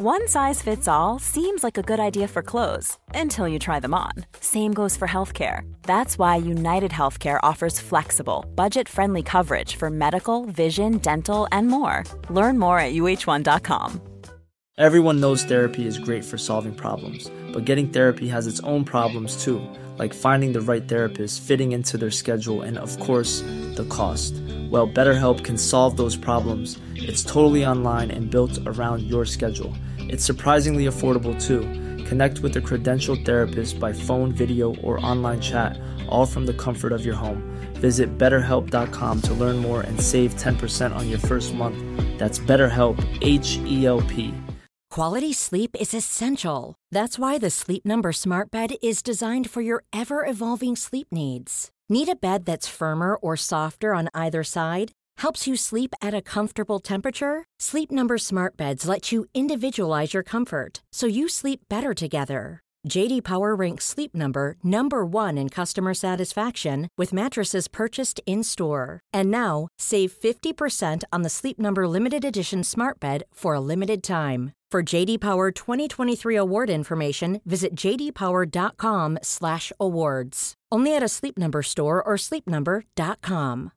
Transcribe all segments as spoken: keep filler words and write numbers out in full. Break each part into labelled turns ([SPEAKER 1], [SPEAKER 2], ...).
[SPEAKER 1] One size fits all seems like a good idea for clothes until you try them on. Same goes for healthcare. That's why United Healthcare offers flexible, budget-friendly coverage for medical, vision, dental, and more. Learn more at U H one dot com.
[SPEAKER 2] Everyone knows therapy is great for solving problems, but getting therapy has its own problems too, like finding the right therapist, fitting into their schedule, and of course, the cost. Well, BetterHelp can solve those problems. It's totally online and built around your schedule. It's surprisingly affordable too. Connect with a credentialed therapist by phone, video, or online chat, all from the comfort of your home. Visit better help dot com to learn more and save ten percent on your first month. That's BetterHelp, H E L P.
[SPEAKER 3] Quality sleep is essential. That's why the Sleep Number Smart Bed is designed for your ever-evolving sleep needs. Need a bed that's firmer or softer on either side? Helps you sleep at a comfortable temperature? Sleep Number Smart Beds let you individualize your comfort, so you sleep better together. J D Power ranks Sleep Number number one in customer satisfaction with mattresses purchased in-store. And now, save fifty percent on the Sleep Number Limited Edition Smart Bed for a limited time. For J D Power twenty twenty-three award information, visit j d power dot com slash awards. Only at a Sleep Number store or sleep number dot com.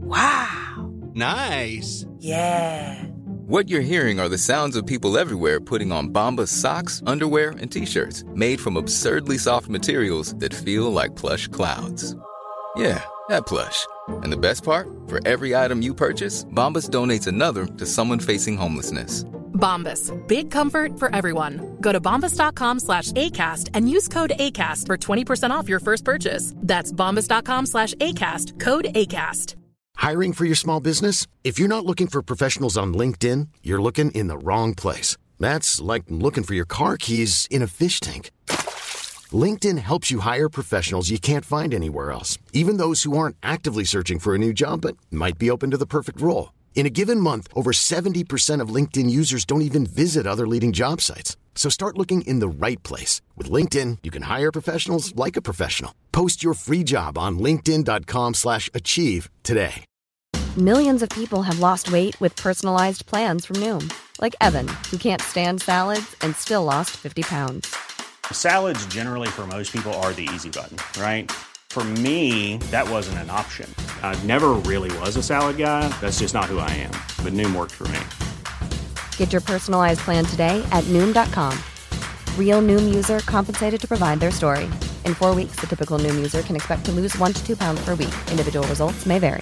[SPEAKER 4] Wow.
[SPEAKER 5] Nice.
[SPEAKER 4] Yeah.
[SPEAKER 6] What you're hearing are the sounds of people everywhere putting on Bombas socks, underwear, and T-shirts made from absurdly soft materials that feel like plush clouds. Yeah, that plush. And the best part? For every item you purchase, Bombas donates another to someone facing homelessness.
[SPEAKER 7] Bombas. Big comfort for everyone. Go to bombas dot com slash ACAST and use code ACAST for twenty percent off your first purchase. That's bombas dot com slash ACAST. Code ACAST.
[SPEAKER 8] Hiring for your small business? If you're not looking for professionals on LinkedIn, you're looking in the wrong place. That's like looking for your car keys in a fish tank. LinkedIn helps you hire professionals you can't find anywhere else, even those who aren't actively searching for a new job but might be open to the perfect role. In a given month, over seventy percent of LinkedIn users don't even visit other leading job sites. So start looking in the right place. With LinkedIn, you can hire professionals like a professional. Post your free job on linkedin dot com slash achieve today.
[SPEAKER 9] Millions of people have lost weight with personalized plans from Noom. Like Evan, who can't stand salads and still lost fifty pounds.
[SPEAKER 10] Salads generally for most people are the easy button, right? For me, that wasn't an option. I never really was a salad guy. That's just not who I am. But Noom worked for me.
[SPEAKER 9] Get your personalized plan today at Noom dot com. Real Noom user compensated to provide their story. In four weeks, the typical Noom user can expect to lose one to two pounds per week. Individual results may vary.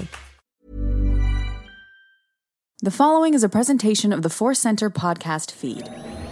[SPEAKER 11] The following is a presentation of the Force Center podcast feed.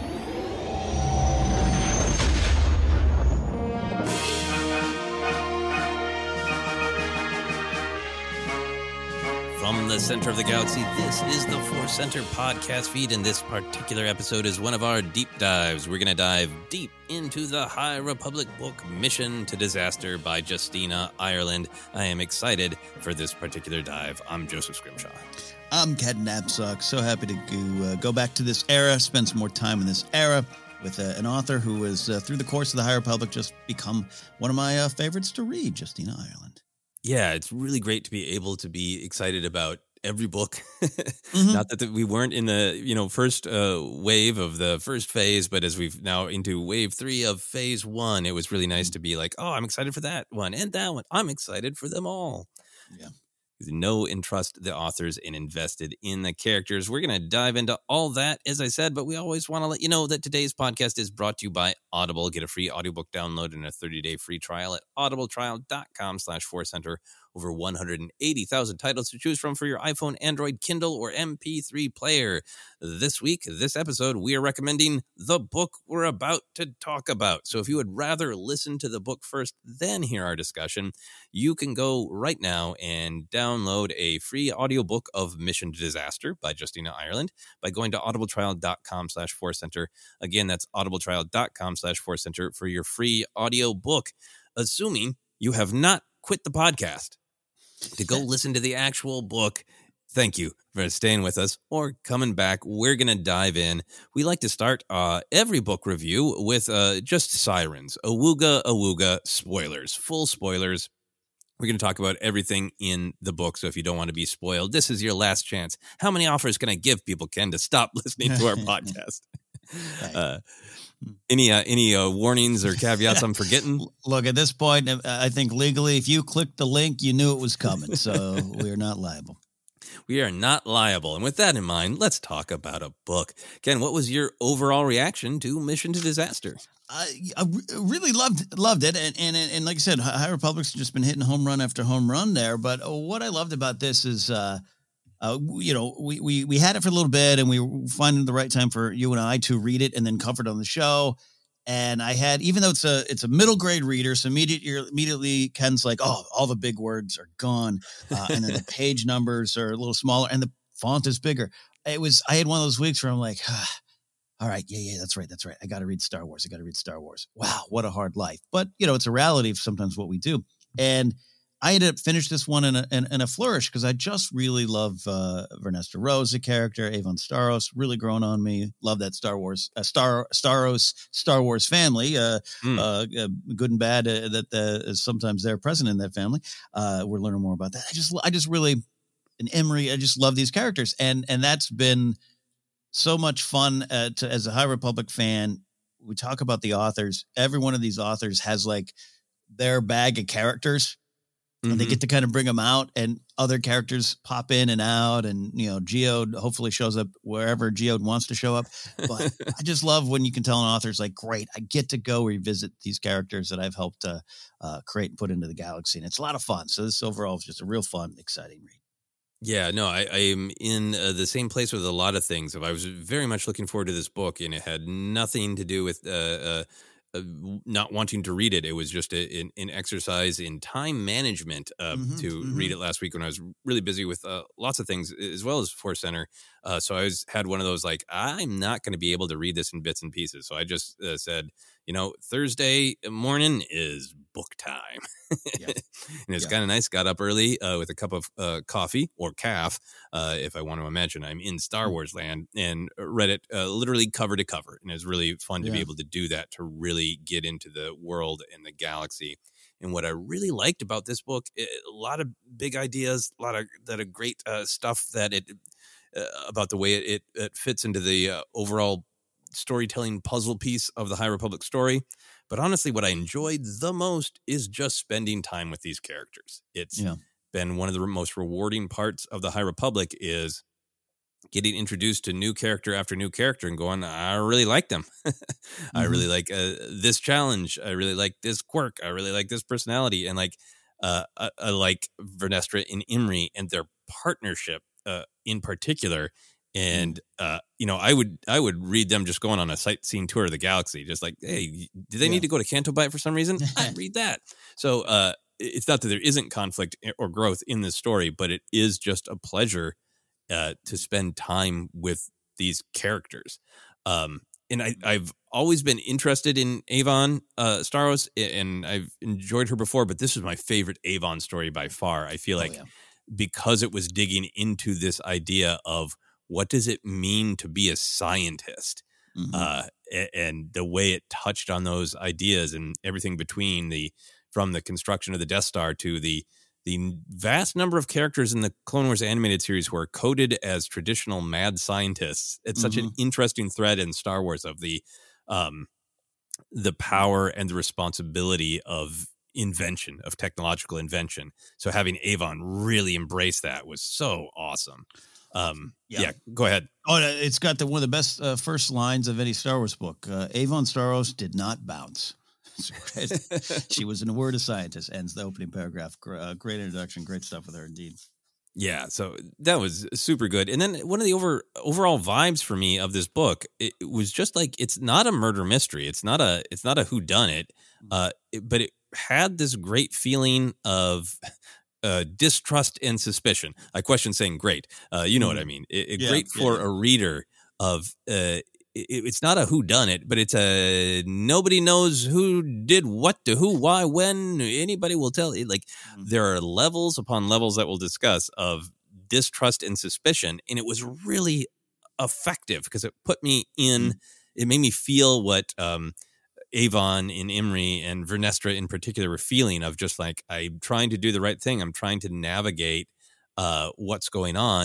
[SPEAKER 12] From the center of the galaxy, this is the Force Center podcast feed, and this particular episode is one of our deep dives. We're going to dive deep into the High Republic book Mission to Disaster by Justina Ireland. I am excited for this particular dive. I'm Joseph Scrimshaw.
[SPEAKER 5] I'm Ken Knapsack. So happy to go, uh, go back to this era, spend some more time in this era with uh, an author who has, uh, through the course of the High Republic, just become one of my uh, favorites to read, Justina Ireland.
[SPEAKER 12] Yeah, it's really great to be able to be excited about every book. mm-hmm. Not that the, we weren't in the you know first uh, wave of the first phase, but as we've now into wave three of phase one, it was really nice mm-hmm. to be like, oh, I'm excited for that one and that one. I'm excited for them all.
[SPEAKER 5] Yeah.
[SPEAKER 12] Know and trust the authors and invested in the characters. We're going to dive into all that, as I said, but we always want to let you know that today's podcast is brought to you by Audible. Get a free audiobook download and a thirty-day free trial at audibletrial.com slash force center. Over one hundred eighty thousand titles to choose from for your iPhone, Android, Kindle, or M P three player. This week, this episode, we are recommending the book we're about to talk about. So if you would rather listen to the book first, then hear our discussion, you can go right now and download a free audiobook of Mission to Disaster by Justina Ireland by going to audibletrial.com slash force center. Again, that's audibletrial.com slash force center for your free audio book, assuming you have not quit the podcast to go listen to the actual book. Thank you for staying with us or coming back. We're going to dive in. We like to start uh, every book review with uh, just sirens. Awooga, awooga, spoilers. Full spoilers. We're going to talk about everything in the book, so if you don't want to be spoiled, this is your last chance. How many offers can I give people, Ken, to stop listening to our podcast? uh, any uh, any uh, warnings or caveats I'm forgetting?
[SPEAKER 5] Look, at this point, I think legally, if you clicked the link, you knew it was coming, so we're not liable.
[SPEAKER 12] We are not liable. And with that in mind, let's talk about a book. Ken, what was your overall reaction to Mission to Disaster?
[SPEAKER 5] I, I really loved loved it, and, and and like I said, High Republic's just been hitting home run after home run there. But what I loved about this is, uh, uh, you know, we, we we had it for a little bit, and we were finding the right time for you and I to read it and then cover it on the show. And I had, even though it's a it's a middle grade reader, so immediately immediately Ken's like, oh, all the big words are gone, uh, and then the page numbers are a little smaller, and the font is bigger. It was I had one of those weeks where I'm like, ah, all right, yeah, yeah, that's right, that's right. I got to read Star Wars. I got to read Star Wars. Wow, what a hard life. But, you know, it's a reality of sometimes what we do. And I ended up finished this one in a, in, in a flourish because I just really love uh, Vernestra Rose, the character, Avon Starros, really grown on me. Love that Star Wars, uh, Star Starros Star Wars family, uh, mm. uh, uh, good and bad, uh, that uh, is sometimes they're present in that family. Uh, we're learning more about that. I just, I just really, and Emery, I just love these characters. And, and that's been so much fun uh, to, as a High Republic fan. We talk about the authors. Every one of these authors has like their bag of characters, mm-hmm. and they get to kind of bring them out, and other characters pop in and out. And, you know, Geode hopefully shows up wherever Geode wants to show up. But I just love when you can tell an author's like, great, I get to go revisit these characters that I've helped uh, uh, create and put into the galaxy. And it's a lot of fun. So this overall is just a real fun, exciting read.
[SPEAKER 12] Yeah, no, I, I am in uh, the same place with a lot of things. I was very much looking forward to this book, and it had nothing to do with uh, uh, uh, not wanting to read it. It was just a, an, an exercise in time management uh, mm-hmm, to mm-hmm. read it last week when I was really busy with uh, lots of things, as well as Force Center. Uh, so I was had one of those, like, I'm not going to be able to read this in bits and pieces. So I just uh, said, you know, Thursday morning is book time. Yep. And it's yep. kind of nice. Got up early uh, with a cup of uh, coffee or calf, uh, if I want to imagine I'm in Star Wars land, and read it uh, literally cover to cover. And it was really fun to yeah. be able to do that, to really get into the world and the galaxy. And what I really liked about this book, it, a lot of big ideas, a lot of that are great uh, stuff that it uh, about the way it, it, it fits into the uh, overall storytelling puzzle piece of the High Republic story. But honestly, what I enjoyed the most is just spending time with these characters. It's yeah. been one of the most rewarding parts of the High Republic, is getting introduced to new character after new character and going, I really like them. mm-hmm. I really like uh, this challenge. I really like this quirk. I really like this personality. And like, uh, I, I like Vernestra and Imri and their partnership uh, in particular. And, uh, you know, I would I would read them just going on a sightseeing tour of the galaxy, just like, hey, do they yeah. need to go to Canto Bight for some reason? I'd read that. So uh, it's not that there isn't conflict or growth in this story, but it is just a pleasure uh, to spend time with these characters. Um, and I, I've always been interested in Avon uh, Starros, and I've enjoyed her before, but this is my favorite Avon story by far. I feel like oh, yeah. because it was digging into this idea of, what does it mean to be a scientist? Mm-hmm. Uh, and the way it touched on those ideas and everything between the, from the construction of the Death Star to the, the vast number of characters in the Clone Wars animated series who are coded as traditional mad scientists. It's mm-hmm. such an interesting thread in Star Wars of the, um, the power and the responsibility of invention, of technological invention. So having Avon really embrace that was so awesome. Um, yeah. yeah, go ahead.
[SPEAKER 5] Oh, it's got the, one of the best uh, first lines of any Star Wars book. Uh, Avon Starros did not bounce. She was in a word of scientist, ends the opening paragraph. Uh, great introduction. Great stuff with her indeed.
[SPEAKER 12] Yeah, so that was super good. And then one of the over overall vibes for me of this book, it, it was just like, it's not a murder mystery. It's not a, it's not a whodunit, uh, it, but it had this great feeling of Uh, distrust and suspicion. I question saying great. Uh, you know mm. what I mean? It, it, yeah, great for yeah. a reader of, uh, it, it's not a whodunit, but it's a nobody knows who did what to who, why, when. Anybody will tell. It, like mm. there are levels upon levels that we'll discuss of distrust and suspicion. And it was really effective because it put me in, mm. it made me feel what, um, Avon and Imri and Vernestra in particular were feeling, of just like, I'm trying to do the right thing. I'm trying to navigate uh, what's going on,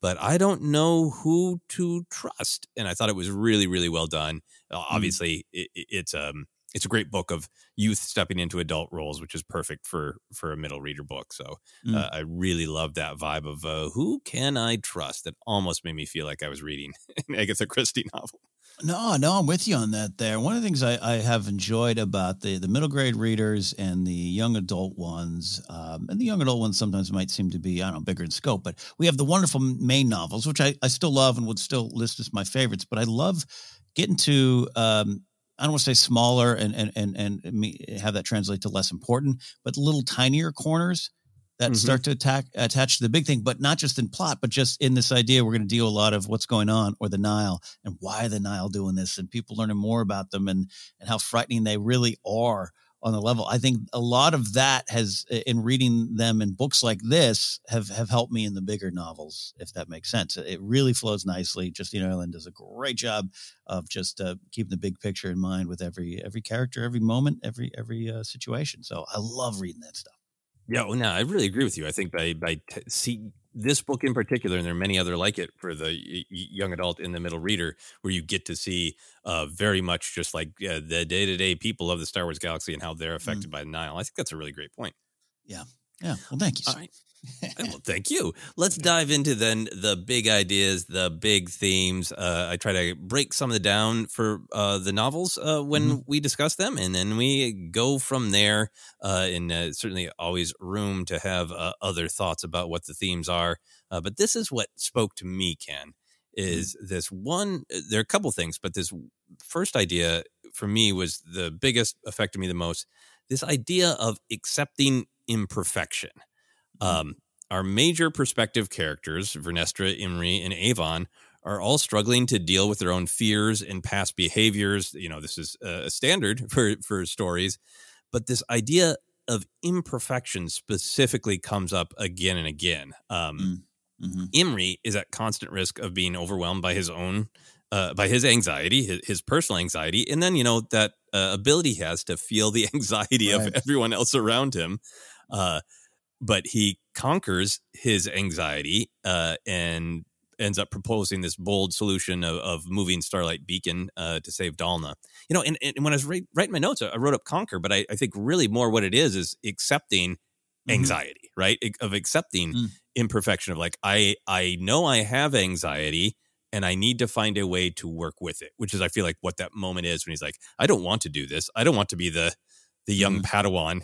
[SPEAKER 12] but I don't know who to trust. And I thought it was really, really well done. Uh, obviously, it, it's um it's a great book of youth stepping into adult roles, which is perfect for for a middle reader book. So
[SPEAKER 5] Mm.
[SPEAKER 12] uh, I really love that vibe of uh, who can I trust? That almost made me feel like I was reading an Agatha Christie novel.
[SPEAKER 5] No, no, I'm with you on that there. One of the things I, I have enjoyed about the, the middle grade readers and the young adult ones, um, and the young adult ones sometimes might seem to be, I don't know, bigger in scope, but we have the wonderful main novels, which I, I still love and would still list as my favorites, but I love getting to, um, I don't want to say smaller and, and, and, and me- have that translate to less important, but little tinier corners that
[SPEAKER 12] Mhm.
[SPEAKER 5] start to attack, attach to the big thing, but not just in plot, but just in this idea, we're going to deal a lot of what's going on, or the Nile, and why the Nile doing this, and people learning more about them, and, and how frightening they really are on the level. I think a lot of that has, in reading them in books like this, have, have helped me in the bigger novels, if that makes sense. It really flows nicely. Justine Ireland does a great job of just uh, keeping the big picture in mind with every, every character, every moment, every, every uh, situation. So I love reading that stuff.
[SPEAKER 12] Yeah, well, no, I really agree with you. I think by by t- see this book in particular, and there are many other like it for the y- y- young adult and the middle reader, where you get to see uh, very much just like uh, the day to day people of the Star Wars galaxy and how they're affected by the Nile. I think that's a really great point.
[SPEAKER 5] Yeah. Yeah. Well, thank you.
[SPEAKER 12] All right. Well, thank you. Let's dive into then the big ideas, the big themes. Uh, I try to break some of the down for uh, the novels uh, when
[SPEAKER 5] Mm-hmm.
[SPEAKER 12] we discuss them, and then we go from there. Uh, and uh, certainly always room to have uh, other thoughts about what the themes are. Uh, but this is what spoke to me, Ken, is
[SPEAKER 5] Mm-hmm.
[SPEAKER 12] this one. There are a couple things, but this first idea for me was the biggest, affected me the most. This idea of accepting imperfection. Um, our major perspective characters, Vernestra, Imri, and Avon, are all struggling to deal with their own fears and past behaviors. You know, this is a standard for, for stories, but this idea of imperfection specifically comes up again and again. Um,
[SPEAKER 5] Mm-hmm.
[SPEAKER 12] Imri is at constant risk of being overwhelmed by his own, uh, by his anxiety, his, his personal anxiety, and then, you know, that uh, ability he has to feel the anxiety
[SPEAKER 5] Right.
[SPEAKER 12] of everyone else around him. Uh, but he conquers his anxiety uh, and ends up proposing this bold solution of, of moving Starlight Beacon uh, to save Dalna. You know, and, and when I was write, writing my notes, I wrote up conquer, but I, I think really more what it is is accepting anxiety, mm-hmm. right? Of accepting mm. imperfection of like, I, I know I have anxiety and I need to find a way to work with it, which is, I feel like what that moment is when he's like, I don't want to do this. I don't want to be the, the young mm. Padawan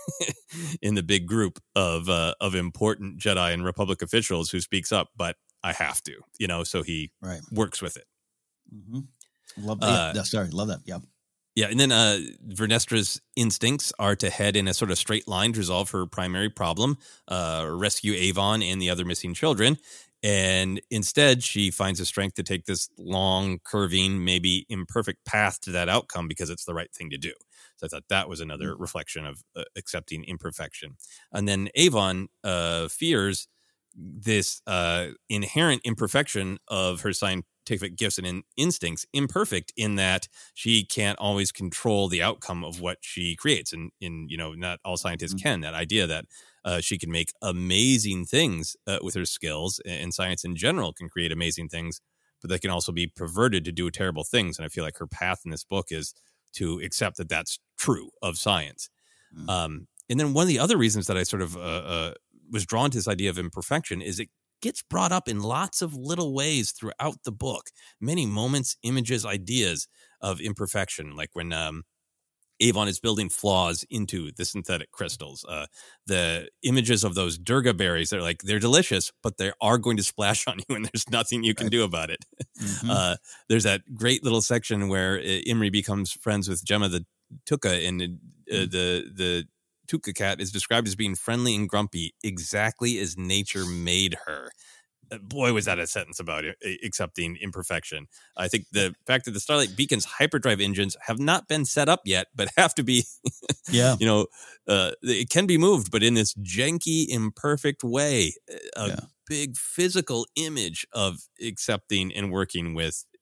[SPEAKER 12] in the big group of, uh, of important Jedi and Republic officials who speaks up, but I have to, you know, so he
[SPEAKER 5] right.
[SPEAKER 12] works with it.
[SPEAKER 5] Mm-hmm. Love that. Uh, yeah, sorry. Love that. Yeah.
[SPEAKER 12] Yeah, and then uh, Vernestra's instincts are to head in a sort of straight line to resolve her primary problem, uh, rescue Avon and the other missing children. And instead, she finds the strength to take this long, curving, maybe imperfect path to that outcome because it's the right thing to do. So I thought that was another mm-hmm. reflection of uh, accepting imperfection. And then Avon uh, fears this uh, inherent imperfection of her scientific gifts and in instincts, imperfect in that she can't always control the outcome of what she creates. And in, you know, not all scientists mm-hmm. can. That idea that uh, she can make amazing things uh, with her skills, and science in general can create amazing things, but they can also be perverted to do terrible things. And I feel like her path in this book is to accept that that's true of science. Mm-hmm. Um, and then one of the other reasons that I sort of uh, uh, was drawn to this idea of imperfection is it gets brought up in lots of little ways throughout the book. Many moments, images, ideas of imperfection, like when um, Avon is building flaws into the synthetic crystals. Uh, the images of those Durga berries, they're like, they're delicious, but they are going to splash on you and there's nothing you can right. do about it. Mm-hmm. Uh, there's that great little section where Imri becomes friends with Gemma the Tuca, and uh, mm-hmm. the the Tuca cat is described as being friendly and grumpy, exactly as nature made her. Boy, was that a sentence about it, accepting imperfection. I think the fact that the Starlight Beacon's hyperdrive engines have not been set up yet, but have to be,
[SPEAKER 5] yeah,
[SPEAKER 12] you know, uh, it can be moved, but in this janky, imperfect way, a yeah. big physical image of accepting and working with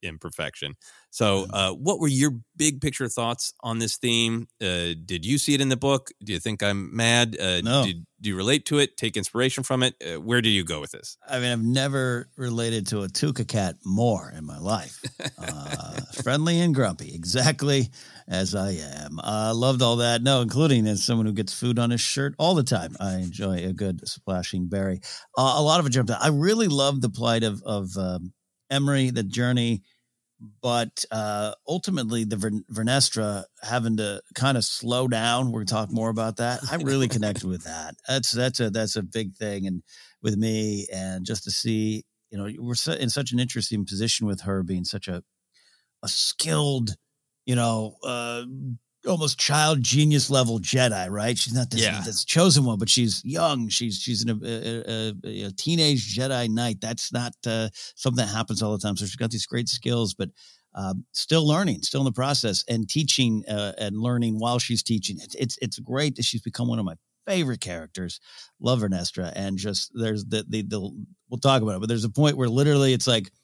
[SPEAKER 12] imperfection. So uh, what were your big picture thoughts on this theme? Uh, did you see it in the book? Do you think I'm mad? Uh,
[SPEAKER 5] no.
[SPEAKER 12] Did, do you relate to it? Take inspiration from it? Uh, where do you go with this?
[SPEAKER 5] I mean, I've never related to a Tuca cat more in my life. Uh, friendly and grumpy, exactly as I am. I uh, loved all that. No, including as someone who gets food on his shirt all the time. I enjoy a good splashing berry. Uh, a lot of it jumped out. I really love the plight of, of um, Emery, the journey. But uh, ultimately, the Ver- Vernestra having to kind of slow down. We're going to talk more about that. I really connected with that. That's that's a that's a big thing, and with me, and just to see, you know, we're in such an interesting position with her being such a a skilled, you know, uh, almost child genius level Jedi, right? She's not this,
[SPEAKER 12] yeah.
[SPEAKER 5] this chosen one, but she's young. She's she's an, a, a, a teenage Jedi Knight. That's not uh, something that happens all the time. So she's got these great skills, but um, still learning, still in the process, and teaching uh, and learning while she's teaching. It's it's it's great that she's become one of my favorite characters. Love Vernestra, and just there's the the, the we'll talk about it, but there's a point where literally it's like,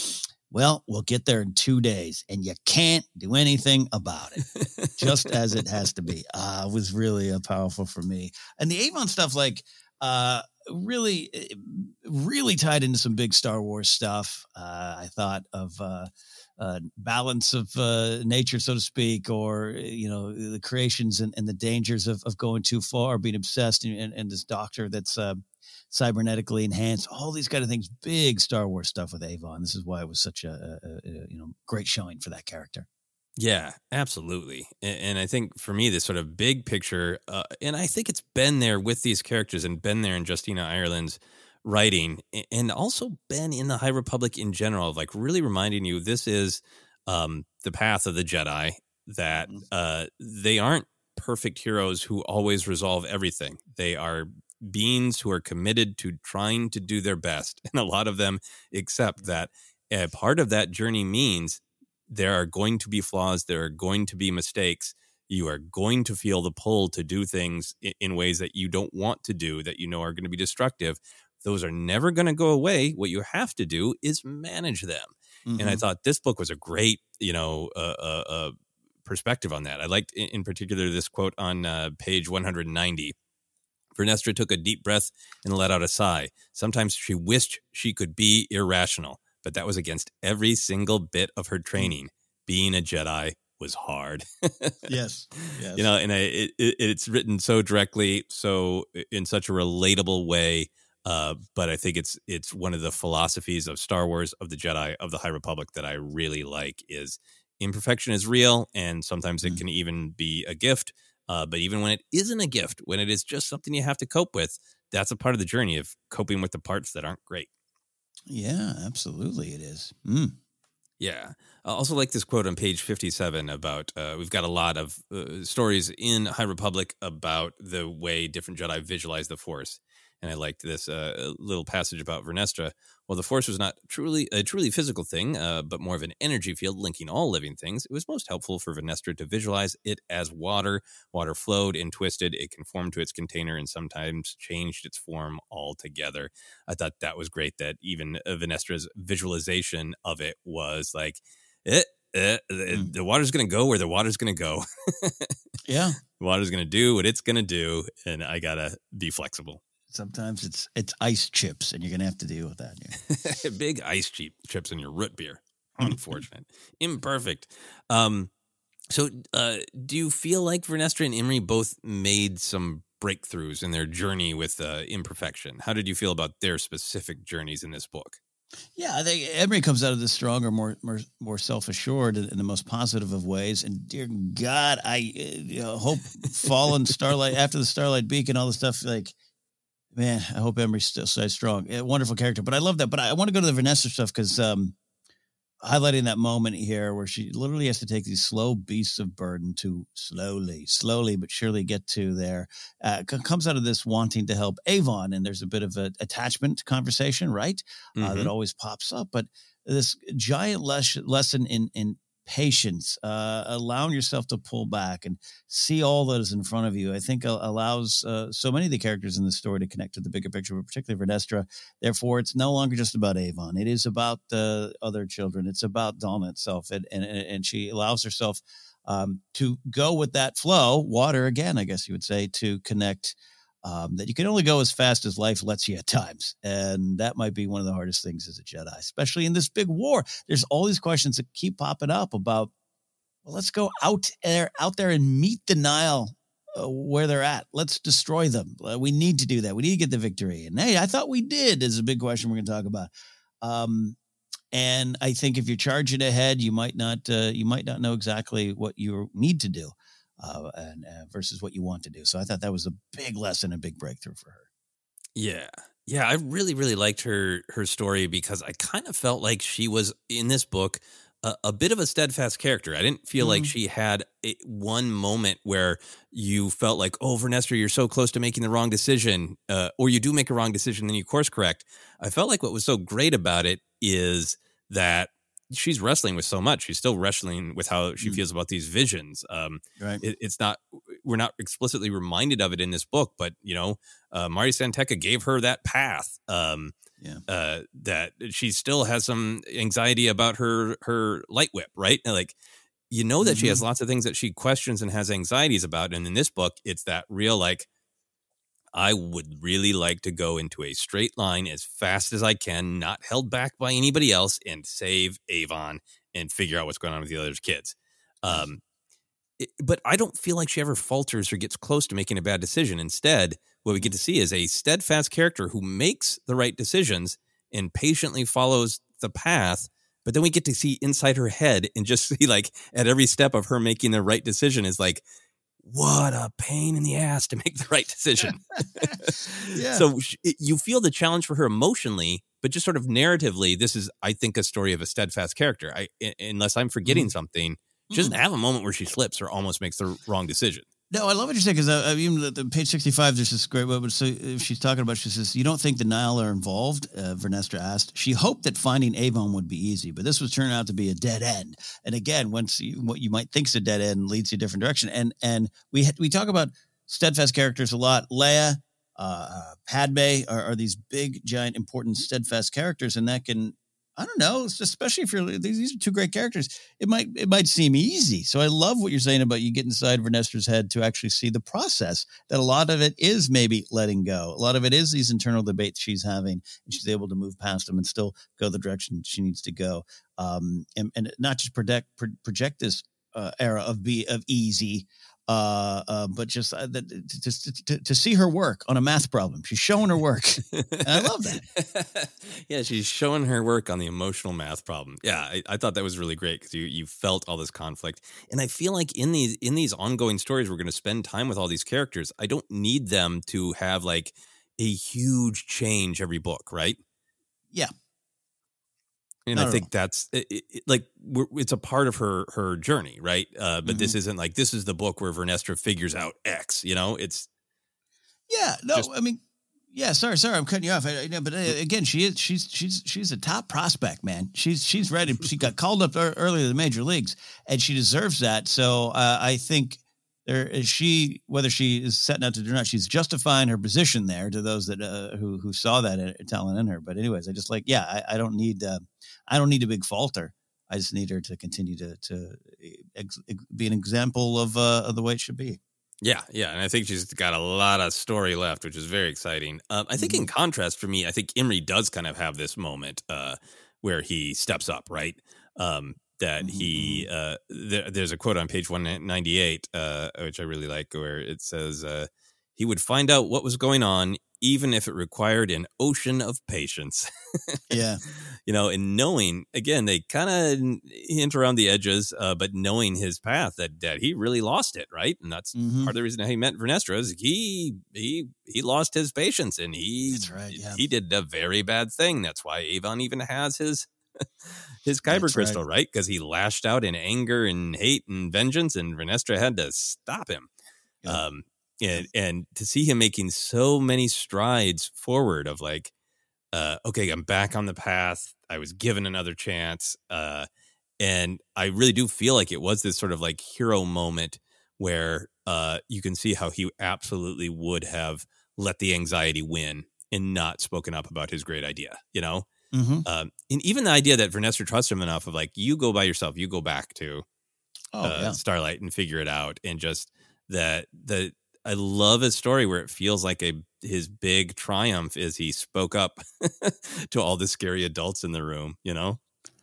[SPEAKER 5] well, we'll get there in two days, and you can't do anything about it, just as it has to be. Uh, it was really uh, powerful for me. And the Avon stuff, like, uh, really, really tied into some big Star Wars stuff. Uh, I thought of uh, uh, balance of uh, nature, so to speak, or, you know, the creations and, and the dangers of, of going too far, being obsessed, and, and, and this doctor that's uh, cybernetically enhanced, all these kind of things, big Star Wars stuff with Avon. This is why it was such a, a, a you know, great showing for that character.
[SPEAKER 12] Yeah, absolutely. And, and I think for me, this sort of big picture, uh, and I think it's been there with these characters and been there in Justina Ireland's writing, and also been in the High Republic in general, of like really reminding you this is um, the path of the Jedi, that uh, they aren't perfect heroes who always resolve everything. They are beings who are committed to trying to do their best. And a lot of them accept that uh, part of that journey means there are going to be flaws. There are going to be mistakes. You are going to feel the pull to do things in, in ways that you don't want to do, that you know are going to be destructive. Those are never going to go away. What you have to do is manage them. Mm-hmm. And I thought this book was a great, you know, uh, uh, uh, perspective on that. I liked in, in particular this quote on uh, page one hundred ninety. Vernestra took a deep breath and let out a sigh. Sometimes she wished she could be irrational, but that was against every single bit of her training. Being a Jedi was hard.
[SPEAKER 5] Yes. Yes.
[SPEAKER 12] You know, and I, it, it, it's written so directly, so in such a relatable way. Uh, but I think it's it's one of the philosophies of Star Wars, of the Jedi, of the High Republic that I really like is imperfection is real, and sometimes it mm. can even be a gift. Uh, but even when it isn't a gift, when it is just something you have to cope with, that's a part of the journey of coping with the parts that aren't great.
[SPEAKER 5] Yeah, absolutely it is. Mm.
[SPEAKER 12] Yeah. I also like this quote on page fifty-seven about, uh, we've got a lot of uh, stories in High Republic about the way different Jedi visualize the Force. And I liked this uh, little passage about Vernestra. Well, the Force was not truly a truly physical thing, uh, but more of an energy field linking all living things. It was most helpful for Vernestra to visualize it as water. Water flowed and twisted. It conformed to its container and sometimes changed its form altogether. I thought that was great, that even Vernestra's visualization of it was like, eh, eh, mm. the water's going to go where the water's going to go.
[SPEAKER 5] Yeah.
[SPEAKER 12] The water's going to do what it's going to do, and I got to be flexible.
[SPEAKER 5] Sometimes it's it's ice chips, and you're going to have to deal with that.
[SPEAKER 12] Yeah. Big ice cheap chips in your root beer. Unfortunate. Imperfect. Um, so uh, do you feel like Vernestra and Imri both made some breakthroughs in their journey with uh, imperfection? How did you feel about their specific journeys in this book?
[SPEAKER 5] Yeah, I think Emery comes out of this stronger, more more, more self-assured in the most positive of ways. And dear God, I you know, hope Fallen Starlight, after the Starlight Beacon, all the stuff, like, man, I hope Emery still stays strong. A wonderful character, but I love that. But I want to go to the Vernestra stuff because um, highlighting that moment here where she literally has to take these slow beasts of burden to slowly, slowly, but surely get to there. Uh, c- comes out of this wanting to help Avon, and there's a bit of an attachment conversation, right? Mm-hmm. Uh, that always pops up. But this giant les- lesson in in patience, uh, allowing yourself to pull back and see all that is in front of you, I think uh, allows uh, so many of the characters in the story to connect to the bigger picture, but particularly Vernestra. Therefore, it's no longer just about Avon. It is about the other children. It's about Donna itself. And, and, and she allows herself um, to go with that flow, water again, I guess you would say, to connect. Um, that you can only go as fast as life lets you at times. And that might be one of the hardest things as a Jedi, especially in this big war. There's all these questions that keep popping up about, well, let's go out there, out there and meet the Nihil uh, where they're at. Let's destroy them. Uh, we need to do that. We need to get the victory. And hey, I thought we did is a big question we're going to talk about. Um, and I think if you're charging ahead, you might not, uh, you might not know exactly what you need to do. Uh, and uh, versus what you want to do. So I thought that was a big lesson, a big breakthrough for her.
[SPEAKER 12] Yeah. Yeah. I really, really liked her, her story because I kind of felt like she was in this book, a, a bit of a steadfast character. I didn't feel mm-hmm. like she had a, one moment where you felt like, oh, Vernestra, you're so close to making the wrong decision, uh, or you do make a wrong decision, then you course correct. I felt like what was so great about it is that she's wrestling with so much. She's still wrestling with how she mm. feels about these visions. Um,
[SPEAKER 5] right.
[SPEAKER 12] it, it's not, we're not explicitly reminded of it in this book, but you know, uh, Mari San Tekka gave her that path. Um,
[SPEAKER 5] yeah.
[SPEAKER 12] uh, that she still has some anxiety about her, her light whip, right? Like, you know, that mm-hmm. she has lots of things that she questions and has anxieties about. And in this book, it's that real, like, I would really like to go into a straight line as fast as I can, not held back by anybody else, and save Avon and figure out what's going on with the other kids. Um, it, but I don't feel like she ever falters or gets close to making a bad decision. Instead, what we get to see is a steadfast character who makes the right decisions and patiently follows the path. But then we get to see inside her head and just see, like, at every step of her making the right decision is like, what a pain in the ass to make the right decision.
[SPEAKER 5] yeah.
[SPEAKER 12] So it, you feel the challenge for her emotionally, but just sort of narratively, this is, I think, a story of a steadfast character. I, unless I'm forgetting mm. something, she doesn't have a moment where she slips or almost makes the wrong decision.
[SPEAKER 5] No, I love what you're saying, because uh, even the, the page sixty-five, there's this great moment. So she's talking about, she says, you don't think the Nihil are involved? Uh, Vernestra asked. She hoped that finding Avon would be easy, but this was turning out to be a dead end. And again, once you, what you might think is a dead end leads you a different direction. And and we we talk about steadfast characters a lot. Leia, uh, Padme are, are these big, giant, important, steadfast characters, and that can, I don't know, especially if you're, these are two great characters, it might it might seem easy. So I love what you're saying about you get inside Vernestra's head to actually see the process, that a lot of it is maybe letting go. A lot of it is these internal debates she's having, and she's able to move past them and still go the direction she needs to go. Um, and, and not just project, project this uh, era of be of easy, uh, uh, but just uh, the, to, to, to see her work on a math problem. She's showing her work. And I love that.
[SPEAKER 12] Yeah, she's showing her work on the emotional math problem. Yeah, I, I thought that was really great because you you felt all this conflict. And I feel like in these in these ongoing stories, we're going to spend time with all these characters. I don't need them to have like a huge change every book, right?
[SPEAKER 5] Yeah.
[SPEAKER 12] And Not I think that's it, it, like we're, it's a part of her her journey, right? Uh, but mm-hmm. this isn't like this is the book where Vernestra figures out X. You know, it's
[SPEAKER 5] yeah. No,
[SPEAKER 12] just,
[SPEAKER 5] I mean, yeah. Sorry, sorry, I'm cutting you off. I, I, but uh, again, she is she's she's she's a top prospect, man. She's she's ready. She got called up earlier to the major leagues, and she deserves that. So uh, I think there is she, whether she is setting out to do or not, she's justifying her position there to those that uh, who who saw that talent in her. But anyways, I just like yeah, I, I don't need. Uh, I don't need a big falter. I just need her to continue to to ex, ex, be an example of uh, of the way it should be.
[SPEAKER 12] Yeah, yeah, and I think she's got a lot of story left, which is very exciting. Um, I think mm-hmm. in contrast for me, I think Imri does kind of have this moment uh, where he steps up, right? Um, that mm-hmm. he uh, there, there's a quote on page one ninety-eight, uh, which I really like, where it says uh, he would find out what was going on, even if it required an ocean of patience.
[SPEAKER 5] Yeah.
[SPEAKER 12] You know, and knowing, again, they kind of hint around the edges, uh, but knowing his path, that, that he really lost it, right? And that's mm-hmm. part of the reason he met Vernestra is he he he lost his patience, and he
[SPEAKER 5] that's right, yeah.
[SPEAKER 12] he did a very bad thing. That's why Avon even has his his Kyber that's crystal, right? Because right? he lashed out in anger and hate and vengeance, and Vernestra had to stop him. Yeah. Um, and and to see him making so many strides forward of like, Uh, okay, I'm back on the path. I was given another chance. Uh, And I really do feel like it was this sort of like hero moment where uh, you can see how he absolutely would have let the anxiety win and not spoken up about his great idea, you know?
[SPEAKER 5] Mm-hmm.
[SPEAKER 12] Um, and even the idea that Vernestra trusts him enough of like, you go by yourself, you go back to
[SPEAKER 5] oh,
[SPEAKER 12] uh,
[SPEAKER 5] yeah.
[SPEAKER 12] Starlight and figure it out. And just that, the, I love his story where it feels like a his big triumph is he spoke up to all the scary adults in the room, you know?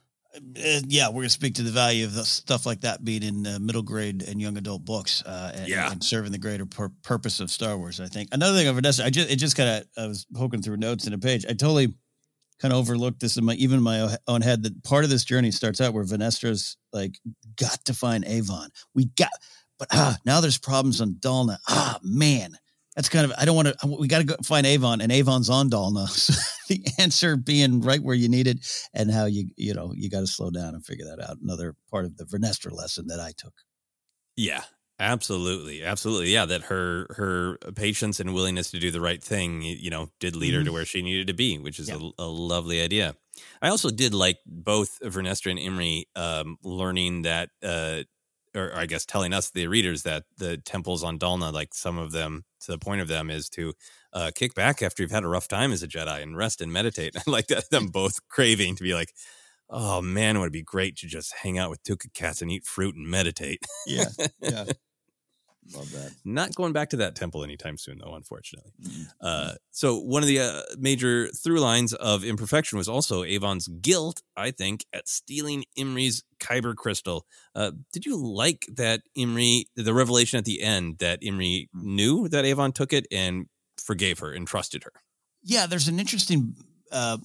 [SPEAKER 5] Uh, yeah, we're going to speak to the value of the stuff like that being in uh, middle grade and young adult books uh, and,
[SPEAKER 12] yeah.
[SPEAKER 5] and serving the greater pur- purpose of Star Wars, I think. Another thing of Vanessa, I just, it just kind of, I was poking through notes in a page. I totally kind of overlooked this in my, even in my own head, that part of this journey starts out where Venestra's like, got to find Avon. We got, but ah, now there's problems on Dalna. Ah, man. That's kind of, I don't want to, we got to go find Avon, and Avon's on Dalna. So the answer being right where you need it, and how you, you know, you got to slow down and figure that out. Another part of the Vernestra lesson that I took.
[SPEAKER 12] Yeah, absolutely. Absolutely. Yeah. That her, her patience and willingness to do the right thing, you know, did lead her
[SPEAKER 5] Mhm.
[SPEAKER 12] to where she needed to be, which is
[SPEAKER 5] Yeah.
[SPEAKER 12] a, a lovely idea. I also did like both Vernestra and Imri um, learning that, uh, or I guess telling us, the readers, that the temples on Dalna, like some of them, to the point of them, is to uh, kick back after you've had a rough time as a Jedi and rest and meditate. I like that, them both craving to be like, oh man, it would be great to just hang out with Tuca cats and eat fruit and meditate.
[SPEAKER 5] Yeah. Yeah. Love that.
[SPEAKER 12] Not going back to that temple anytime soon, though, unfortunately.
[SPEAKER 5] Mm-hmm.
[SPEAKER 12] Uh, so one of the uh, major through lines of Imperfection was also Avon's guilt, I think, at stealing Imri's Kyber crystal. Uh, did you like that Imri, the revelation at the end that Imri knew that Avon took it and forgave her and trusted her?
[SPEAKER 5] Yeah, there's an interesting uh,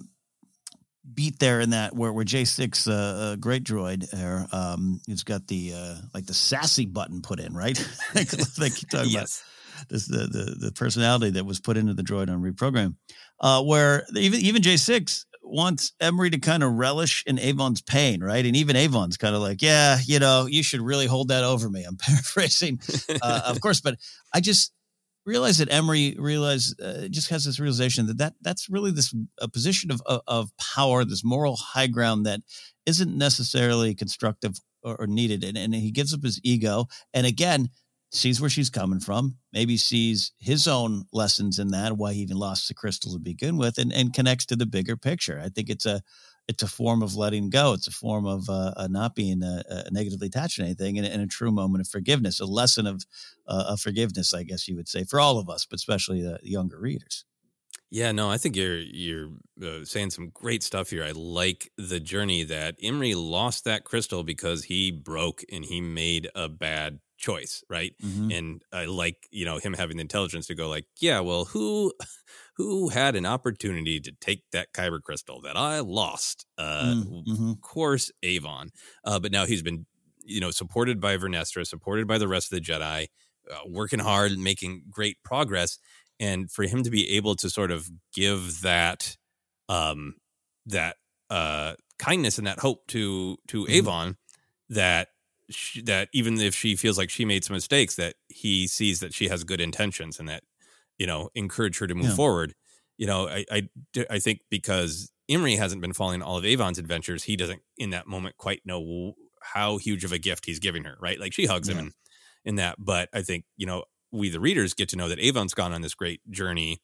[SPEAKER 5] beat there in that where, where J six, uh, uh, great droid, there, um, it's got the uh, like the sassy button put in, right? like, like you talk
[SPEAKER 12] Yes.
[SPEAKER 5] about this, the, the the personality that was put into the droid on reprogram, uh, where even even J six wants Emery to kind of relish in Avon's pain, right? And even Avon's kind of like, yeah, you know, you should really hold that over me. I'm paraphrasing, uh, of course, but I just realize that Emery realize uh, just has this realization that, that that's really this a position of, of of power, this moral high ground that isn't necessarily constructive or, or needed, and, and he gives up his ego, and again sees where she's coming from, maybe sees his own lessons in that, why he even lost the crystal to begin with, and, and connects to the bigger picture. I think it's a it's a form of letting go. It's a form of uh, uh, not being uh, uh, negatively attached to anything, and, and a true moment of forgiveness, a lesson of, uh, of forgiveness, I guess you would say, for all of us, but especially the younger readers.
[SPEAKER 12] Yeah, no, I think you're you're uh, saying some great stuff here. I like the journey that Imri lost that crystal because he broke and he made a bad choice, right?
[SPEAKER 5] Mm-hmm.
[SPEAKER 12] And I like, you know, him having the intelligence to go like, yeah, well, who who had an opportunity to take that Kyber crystal that I lost? Uh,
[SPEAKER 5] mm-hmm.
[SPEAKER 12] Of course, Avon. Uh, but now he's been, you know, supported by Vernestra, supported by the rest of the Jedi, uh, working hard, making great progress. And for him to be able to sort of give that um, that uh, kindness and that hope to to
[SPEAKER 5] Mm-hmm.
[SPEAKER 12] Avon, that she, that even if she feels like she made some mistakes, that he sees that she has good intentions and that, you know, encourage her to move
[SPEAKER 5] Yeah.
[SPEAKER 12] forward. You know, I, I I think because Imri hasn't been following all of Avon's adventures, he doesn't in that moment quite know how huge of a gift he's giving her, right? Like she hugs him
[SPEAKER 5] Yeah.
[SPEAKER 12] and in that, but I think, you know, we the readers get to know that Avon's gone on this great journey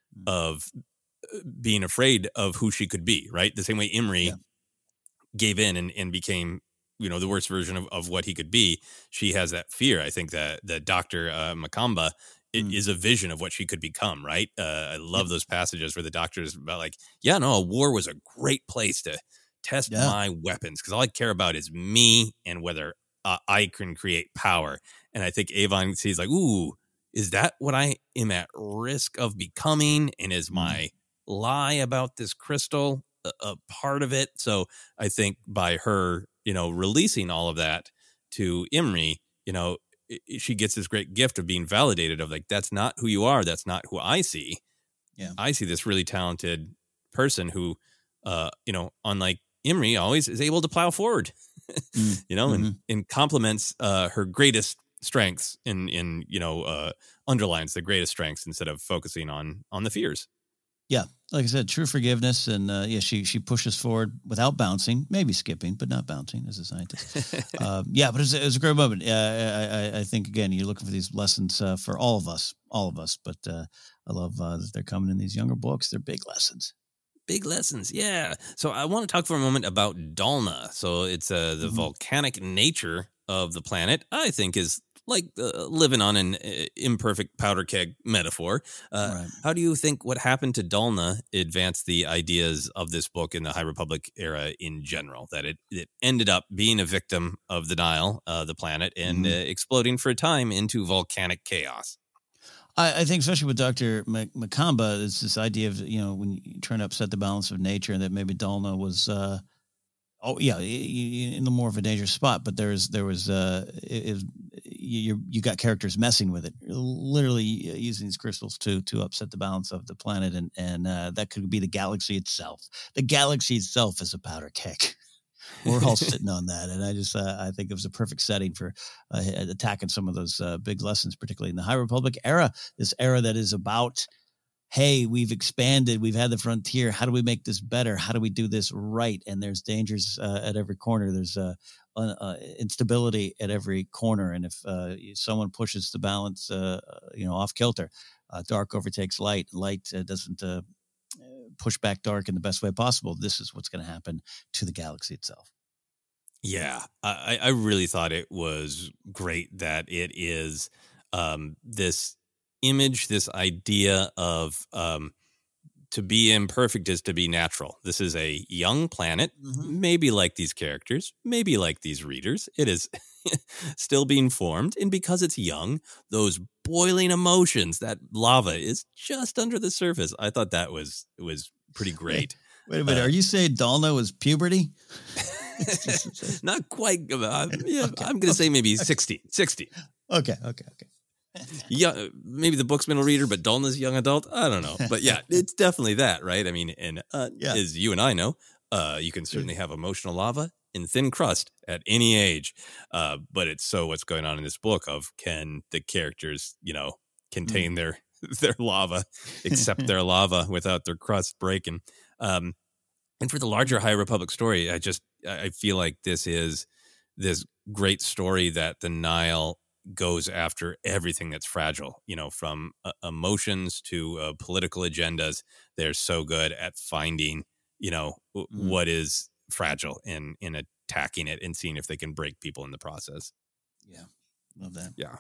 [SPEAKER 12] of being afraid of who she could be, right? The same way Imri
[SPEAKER 5] Yeah.
[SPEAKER 12] gave in and, and became, you know, the worst version of, of what he could be. She has that fear. I think that the Doctor uh, Makamba it
[SPEAKER 5] Mm.
[SPEAKER 12] is a vision of what she could become, right? Uh, I love those passages where the Doctor is about like, yeah, no, a war was a great place to test
[SPEAKER 5] Yeah.
[SPEAKER 12] my weapons because all I care about is me and whether uh, I can create power. And I think Avon sees like, ooh, is that what I am at risk of becoming? And is my lie about this crystal a, a part of it? So I think by her, you know, releasing all of that to Imri, you know, i- she gets this great gift of being validated of like, that's not who you are. That's not who I see.
[SPEAKER 5] Yeah.
[SPEAKER 12] I see this really talented person who, uh, you know, unlike Imri, always is able to plow forward,
[SPEAKER 5] Mm.
[SPEAKER 12] you know,
[SPEAKER 5] Mm-hmm.
[SPEAKER 12] and, and complements uh, her greatest strengths in, in, you know, uh, underlines the greatest strengths instead of focusing on, on the fears.
[SPEAKER 5] Yeah, like I said, true forgiveness, and uh, yeah, she she pushes forward without bouncing, maybe skipping, but not bouncing as a scientist. um, yeah, but it was, it was a great moment. Uh, I, I, I think again, you're looking for these lessons uh, for all of us, all of us. But uh, I love uh, that they're coming in these younger books. They're big lessons.
[SPEAKER 12] Big lessons, yeah. So I want to talk for a moment about Dalna. So it's uh, the mm-hmm. volcanic nature of the planet, I think, is like uh, living on an uh, imperfect powder keg metaphor. Uh, right. How do you think what happened to Dalna advanced the ideas of this book in the High Republic era in general? That it, it ended up being a victim of the Nile, uh, the planet, and mm-hmm. uh, exploding for a time into volcanic chaos.
[SPEAKER 5] I, I think especially with Doctor Makamba, it's this idea of, you know, when you're trying to upset the balance of nature, and that maybe Dalna was, uh, oh yeah, in a more of a dangerous spot. But there's there was uh, it, it, you you got characters messing with it, literally using these crystals to to upset the balance of the planet, and and uh, that could be the galaxy itself. The galaxy itself is a powder keg. We're all sitting on that, and I just uh, I think it was a perfect setting for uh, attacking some of those uh, big lessons, particularly in the High Republic era. This era that is about, hey, we've expanded, we've had the frontier. How do we make this better? How do we do this right? And there's dangers uh, at every corner. There's uh, uh, instability at every corner, and if uh, someone pushes the balance, uh, you know, off kilter, uh, dark overtakes light. Light uh, doesn't. Uh, push back dark in the best way possible. This is what's going to happen to the galaxy itself.
[SPEAKER 12] Yeah, I, I really thought it was great that it is um, this image, this idea of um, to be imperfect is to be natural. This is a young planet, mm-hmm. maybe like these characters, maybe like these readers. It is still being formed. And because it's young, those boiling emotions, that lava is just under the surface. I thought that was was pretty great.
[SPEAKER 5] Wait, wait a minute. Uh, Are you saying Dalna was puberty?
[SPEAKER 12] Not quite. Uh, yeah, okay. I'm going to say maybe sixty. sixty.
[SPEAKER 5] Okay, okay, okay.
[SPEAKER 12] Yeah, maybe the book's middle reader, but Dalna's young adult. I don't know, but yeah, it's definitely that, right? I mean, and uh, yeah. as you and I know, uh, you can certainly have emotional lava in thin crust at any age, uh, but it's so what's going on in this book of can the characters, you know, contain mm. their their lava, accept their lava without their crust breaking. Um, and for the larger High Republic story, I just I feel like this is this great story that the Nile goes after everything that's fragile, you know, from uh, emotions to uh, political agendas. They're so good at finding, you know, w- mm. what is fragile and in attacking it and seeing if they can break people in the process.
[SPEAKER 5] Yeah. Love that.
[SPEAKER 12] Yeah.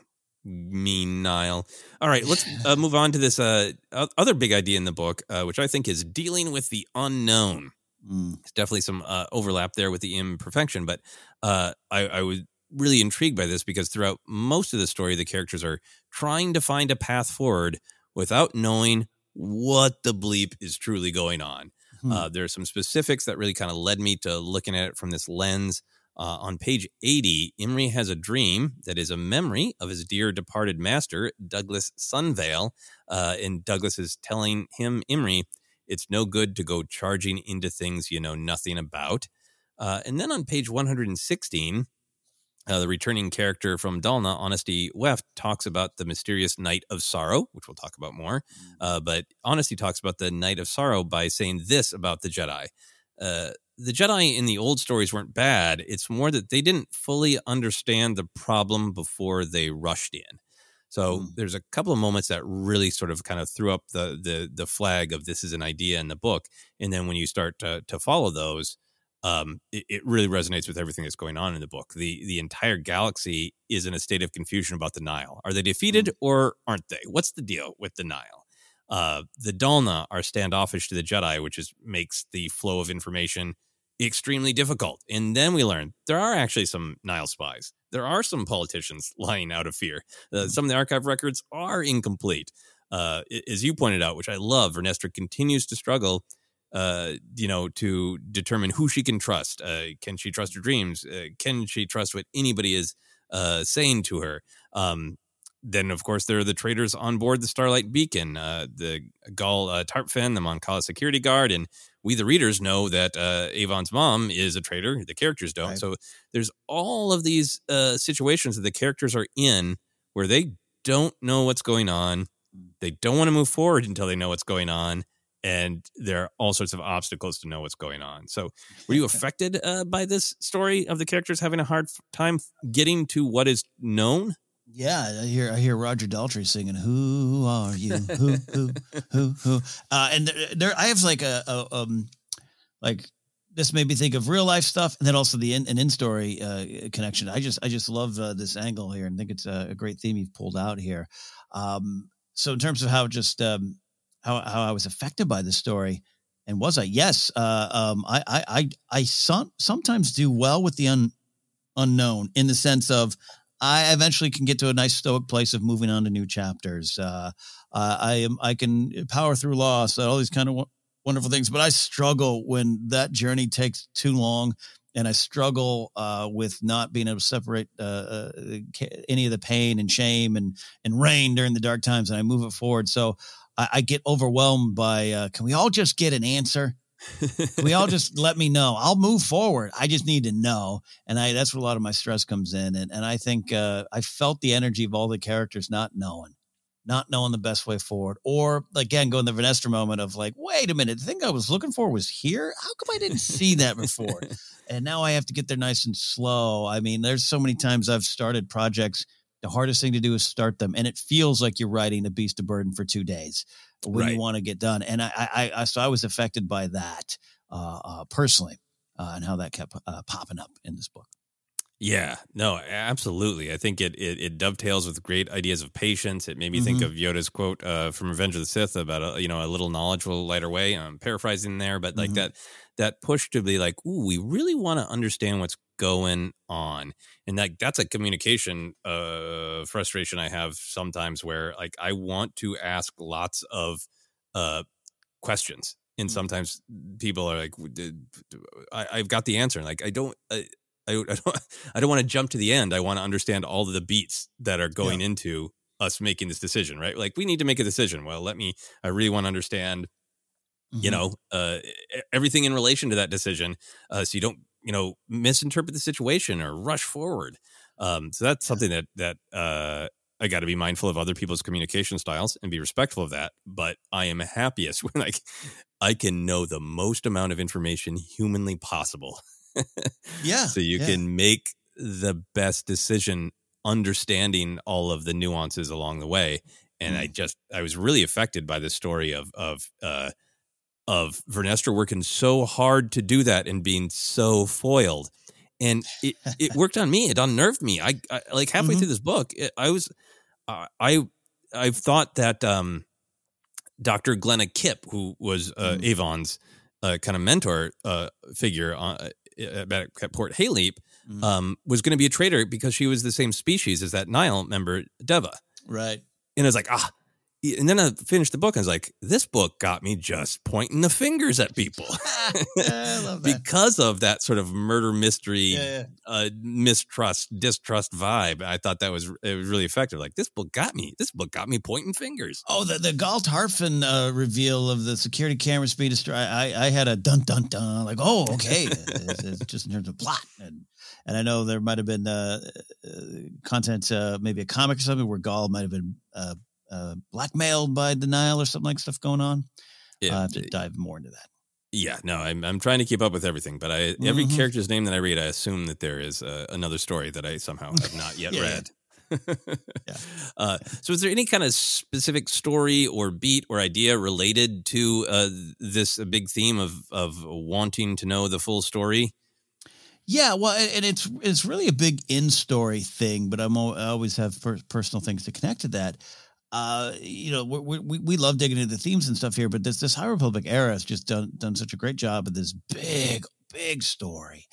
[SPEAKER 12] Mean Nile. All right, let's uh, move on to this uh, other big idea in the book, uh, which I think is dealing with the unknown. Mm. There's definitely some uh, overlap there with the imperfection, but uh, I, I was really intrigued by this because throughout most of the story, the characters are trying to find a path forward without knowing what the bleep is truly going on. Hmm. Uh, there are some specifics that really kind of led me to looking at it from this lens. Uh, on page eighty, Imri has a dream that is a memory of his dear departed master, Douglas Sunvale. Uh, and Douglas is telling him, Imri, it's no good to go charging into things you know nothing about. Uh, and then on page one hundred sixteen, Uh, the returning character from Dalna, Honesty Weft, talks about the mysterious Night of Sorrow, which we'll talk about more. Uh, but Honesty talks about the Night of Sorrow by saying this about the Jedi. Uh, the Jedi in the old stories weren't bad. It's more that they didn't fully understand the problem before they rushed in. So mm. there's a couple of moments that really sort of kind of threw up the, the, the flag of this is an idea in the book. And then when you start to, to follow those, Um, it, it really resonates with everything that's going on in the book. The the entire galaxy is in a state of confusion about the Nile. Are they defeated or aren't they? What's the deal with the Nile? Uh, the Dalna are standoffish to the Jedi, which is makes the flow of information extremely difficult. And then we learn there are actually some Nile spies. There are some politicians lying out of fear. Uh, some of the archive records are incomplete. Uh, as you pointed out, which I love, Vernestra continues to struggle Uh, you know, to determine who she can trust. Uh, can she trust her dreams? Uh, can she trust what anybody is uh, saying to her? Um, then, of course, there are the traitors on board the Starlight Beacon, uh, the Gul uh, Tarpfen, the Moncala security guard, and we, the readers, know that uh, Avon's mom is a traitor. The characters don't. Right. So there's all of these uh, situations that the characters are in where they don't know what's going on. They don't want to move forward until they know what's going on. and there are all sorts of obstacles to know what's going on. So were you affected uh, by this story of the characters having a hard time getting to what is known?
[SPEAKER 5] Yeah, I hear I hear Roger Daltrey singing "Who are you? Who who who who?" Uh, and there, there, I have like a, a um, like this made me think of real life stuff, and then also the in, an in story uh, connection. I just I just love uh, this angle here, and think it's a, a great theme you've pulled out here. Um, so in terms of how just um, how how I was affected by this story, and was I? Yes, uh, um, I I I, I some, sometimes do well with the un, unknown in the sense of I eventually can get to a nice stoic place of moving on to new chapters. Uh, uh, I am I can power through loss, all these kind of w- wonderful things, but I struggle when that journey takes too long, and I struggle uh, with not being able to separate uh, uh, any of the pain and shame and and rain during the dark times, and I move it forward. So I, I get overwhelmed by, uh, can we all just get an answer? Can we all just let me know? I'll move forward. I just need to know. And I, that's where a lot of my stress comes in. And, and I think uh, I felt the energy of all the characters not knowing, not knowing the best way forward. Or again, going the Vernestra moment of like, wait a minute, the thing I was looking for was here. How come I didn't see that before? And now I have to get there nice and slow. I mean, there's so many times I've started projects. The hardest thing to do is start them. And it feels like you're writing a beast of burden for two days when right. you want to get done. And I, I, I, so I was affected by that uh, uh, personally uh, and how that kept uh, popping up in this book.
[SPEAKER 12] Yeah, no, absolutely. I think it, it it dovetails with great ideas of patience. It made me mm-hmm. think of Yoda's quote uh, from Revenge of the Sith about, a, you know, a little knowledge will light our way. I'm paraphrasing there, but like mm-hmm. that that push to be like, ooh, we really want to understand what's going on. And that that's a communication uh, frustration I have sometimes where like I want to ask lots of uh, questions. And sometimes people are like, I, I've got the answer. And like, I don't... I, I, I don't I don't want to jump to the end. I want to understand all of the beats that are going yeah. into us making this decision, right? Like we need to make a decision. Well, let me, I really want to understand, mm-hmm. you know, uh, everything in relation to that decision. Uh, so you don't, you know, misinterpret the situation or rush forward. Um, so that's yeah. something that, that uh, I got to be mindful of other people's communication styles and be respectful of that. But I am happiest when I, I can know the most amount of information humanly possible.
[SPEAKER 5] yeah.
[SPEAKER 12] So you
[SPEAKER 5] yeah.
[SPEAKER 12] can make the best decision understanding all of the nuances along the way. And mm. I just, I was really affected by the story of, of, uh, of Vernestra working so hard to do that and being so foiled. And it, it worked on me. It unnerved me. I, I like halfway mm-hmm. through this book, it, I was, uh, I, I've thought that, um, Doctor Glenna Kipp, who was, uh, mm. Avon's, uh, kind of mentor, uh, figure on, uh, at Port Hayleap, mm-hmm. um, was going to be a traitor because she was the same species as that Nihil member, Deva.
[SPEAKER 5] Right.
[SPEAKER 12] And I was like, ah. And then I finished the book and I was like, this book got me just pointing the fingers at people.
[SPEAKER 5] I love that.
[SPEAKER 12] Because of that sort of murder mystery,
[SPEAKER 5] yeah, yeah.
[SPEAKER 12] Uh, mistrust, distrust vibe. I thought that was, it was really effective. Like this book got me, this book got me pointing fingers.
[SPEAKER 5] Oh, the, the Galt Harfin uh, reveal of the security camera speed. Destroy. I, I had a dun, dun, dun, like, oh, okay. it's, it's just in terms of plot. And, and I know there might've been uh, uh, content, uh, maybe a comic or something where Galt might've been, uh, Uh, blackmailed by denial or something like stuff going on. Yeah, I have to dive more into that.
[SPEAKER 12] Yeah, no, I'm I'm trying to keep up with everything, but I mm-hmm. every character's name that I read, I assume that there is uh, another story that I somehow have not yet
[SPEAKER 5] yeah,
[SPEAKER 12] read.
[SPEAKER 5] yeah.
[SPEAKER 12] uh, so, is there any kind of specific story or beat or idea related to uh, this big theme of of wanting to know the full story?
[SPEAKER 5] Yeah, well, and it's it's really a big in story thing, but I'm I always have per- personal things to connect to that. Uh, you know, we, we we love digging into the themes and stuff here, but this this High Republic era has just done done such a great job of this big, big story,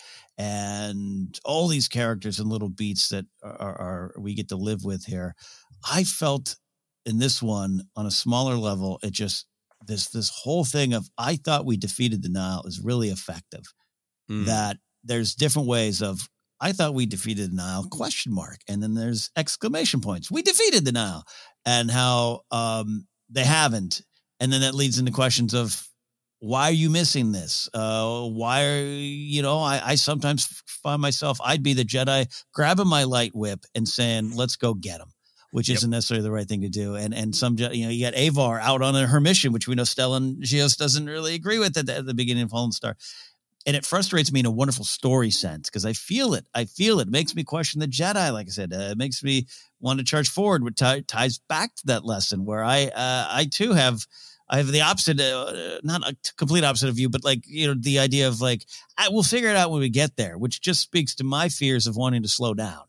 [SPEAKER 5] and all these characters and little beats that are, are we get to live with here. I felt in this one on a smaller level, it just this this whole thing of I thought we defeated the Nihil is really effective. Mm. That there's different ways of. I thought we defeated the Nihil, question mark. And then there's exclamation points. We defeated the Nihil, and how um, they haven't. And then that leads into questions of why are you missing this? Uh, why are, you know, I, I sometimes find myself, I'd be the Jedi grabbing my light whip and saying, let's go get them. which
[SPEAKER 12] Yep.
[SPEAKER 5] isn't necessarily the right thing to do. And and some, Je- you know, you got Avar out on her mission, which we know Stellan Gios doesn't really agree with at the, at the beginning of Fallen Star. And it frustrates me in a wonderful story sense because I feel it. I feel it. It makes me question the Jedi. Like I said, uh, it makes me want to charge forward, which t- ties back to that lesson where I, uh, I too have, I have the opposite, uh, not a complete opposite of you, but like, you know, the idea of like, I, we'll figure it out when we get there, which just speaks to my fears of wanting to slow down.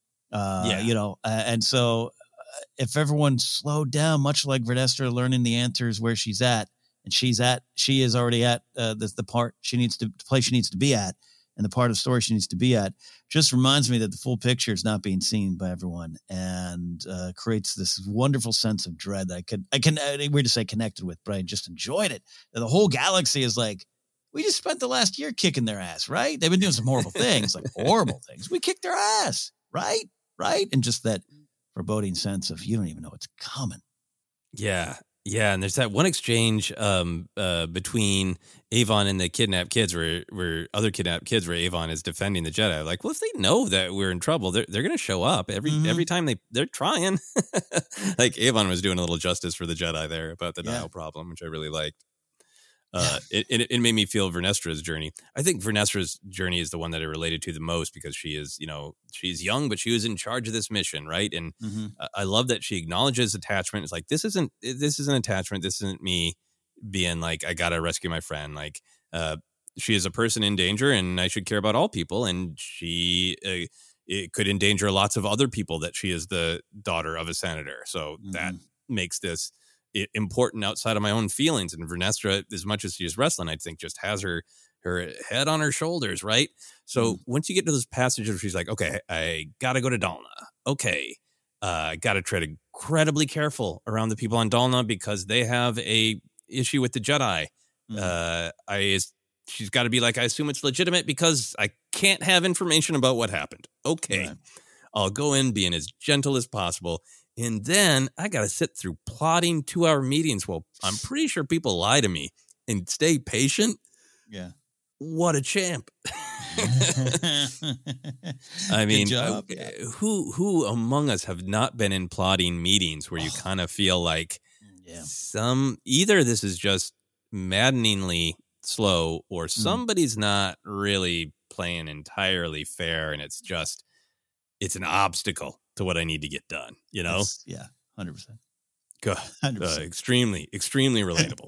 [SPEAKER 5] Uh,
[SPEAKER 12] Yeah.
[SPEAKER 5] you know, uh, and so uh, if everyone slowed down, much like Vernestra learning the answers where she's at, and she's at, she is already at uh, the, the part she needs to, the place she needs to be at, and the part of the story she needs to be at, just reminds me that the full picture is not being seen by everyone, and uh, creates this wonderful sense of dread that I could, I can, uh, weird to say connected with, but I just enjoyed it. The whole galaxy is like, we just spent the last year kicking their ass, right? They've been doing some horrible things, like horrible things. We kicked their ass, right? Right? And just that foreboding sense of you don't even know what's coming.
[SPEAKER 12] Yeah. Yeah, and there's that one exchange um, uh, between Avon and the kidnapped kids, where where other kidnapped kids, where Avon is defending the Jedi. Like, well, if they know that we're in trouble, they're they're going to show up every
[SPEAKER 5] Mhm.
[SPEAKER 12] every time they they're trying. Like Avon was doing a little justice for the Jedi there about the
[SPEAKER 5] Yeah.
[SPEAKER 12] Nile problem, which I really liked. Uh, it, it it made me feel Vernestra's journey. I think Vernestra's journey is the one that I related to the most because she is, you know, she's young, but she was in charge of this mission, right? And
[SPEAKER 5] Mhm.
[SPEAKER 12] I- I love that she acknowledges attachment. It's like this isn't this isn't attachment. This isn't me being like I gotta rescue my friend. Like uh, she is a person in danger, and I should care about all people. And she uh, it could endanger lots of other people that she is the daughter of a senator. So that makes this i- important outside of my own feelings. And Vernestra, as much as she is wrestling, I think just has her her head on her shoulders, right? So once you get to those passages where she's like, okay, I gotta go to Dalna. Okay. Uh, I gotta tread incredibly careful around the people on Dalna because they have a issue with the Jedi. Uh, I she's got to be like, I assume it's legitimate because I can't have information about what happened. Okay.
[SPEAKER 5] Right.
[SPEAKER 12] I'll go in being as gentle as possible. And then I got to sit through plotting two hour meetings. Well, I'm pretty sure people lie to me and stay patient.
[SPEAKER 5] Yeah.
[SPEAKER 12] What a champ. I mean,
[SPEAKER 5] job,
[SPEAKER 12] uh,
[SPEAKER 5] yeah.
[SPEAKER 12] who who among us have not been in plotting meetings where you kind of feel like
[SPEAKER 5] Yeah.
[SPEAKER 12] some either this is just maddeningly slow or somebody's not really playing entirely fair and it's just it's an obstacle to what I need to get done, you know?
[SPEAKER 5] That's- yeah, one hundred percent.
[SPEAKER 12] Good.
[SPEAKER 5] one hundred
[SPEAKER 12] Uh,
[SPEAKER 5] percent.
[SPEAKER 12] extremely, extremely relatable.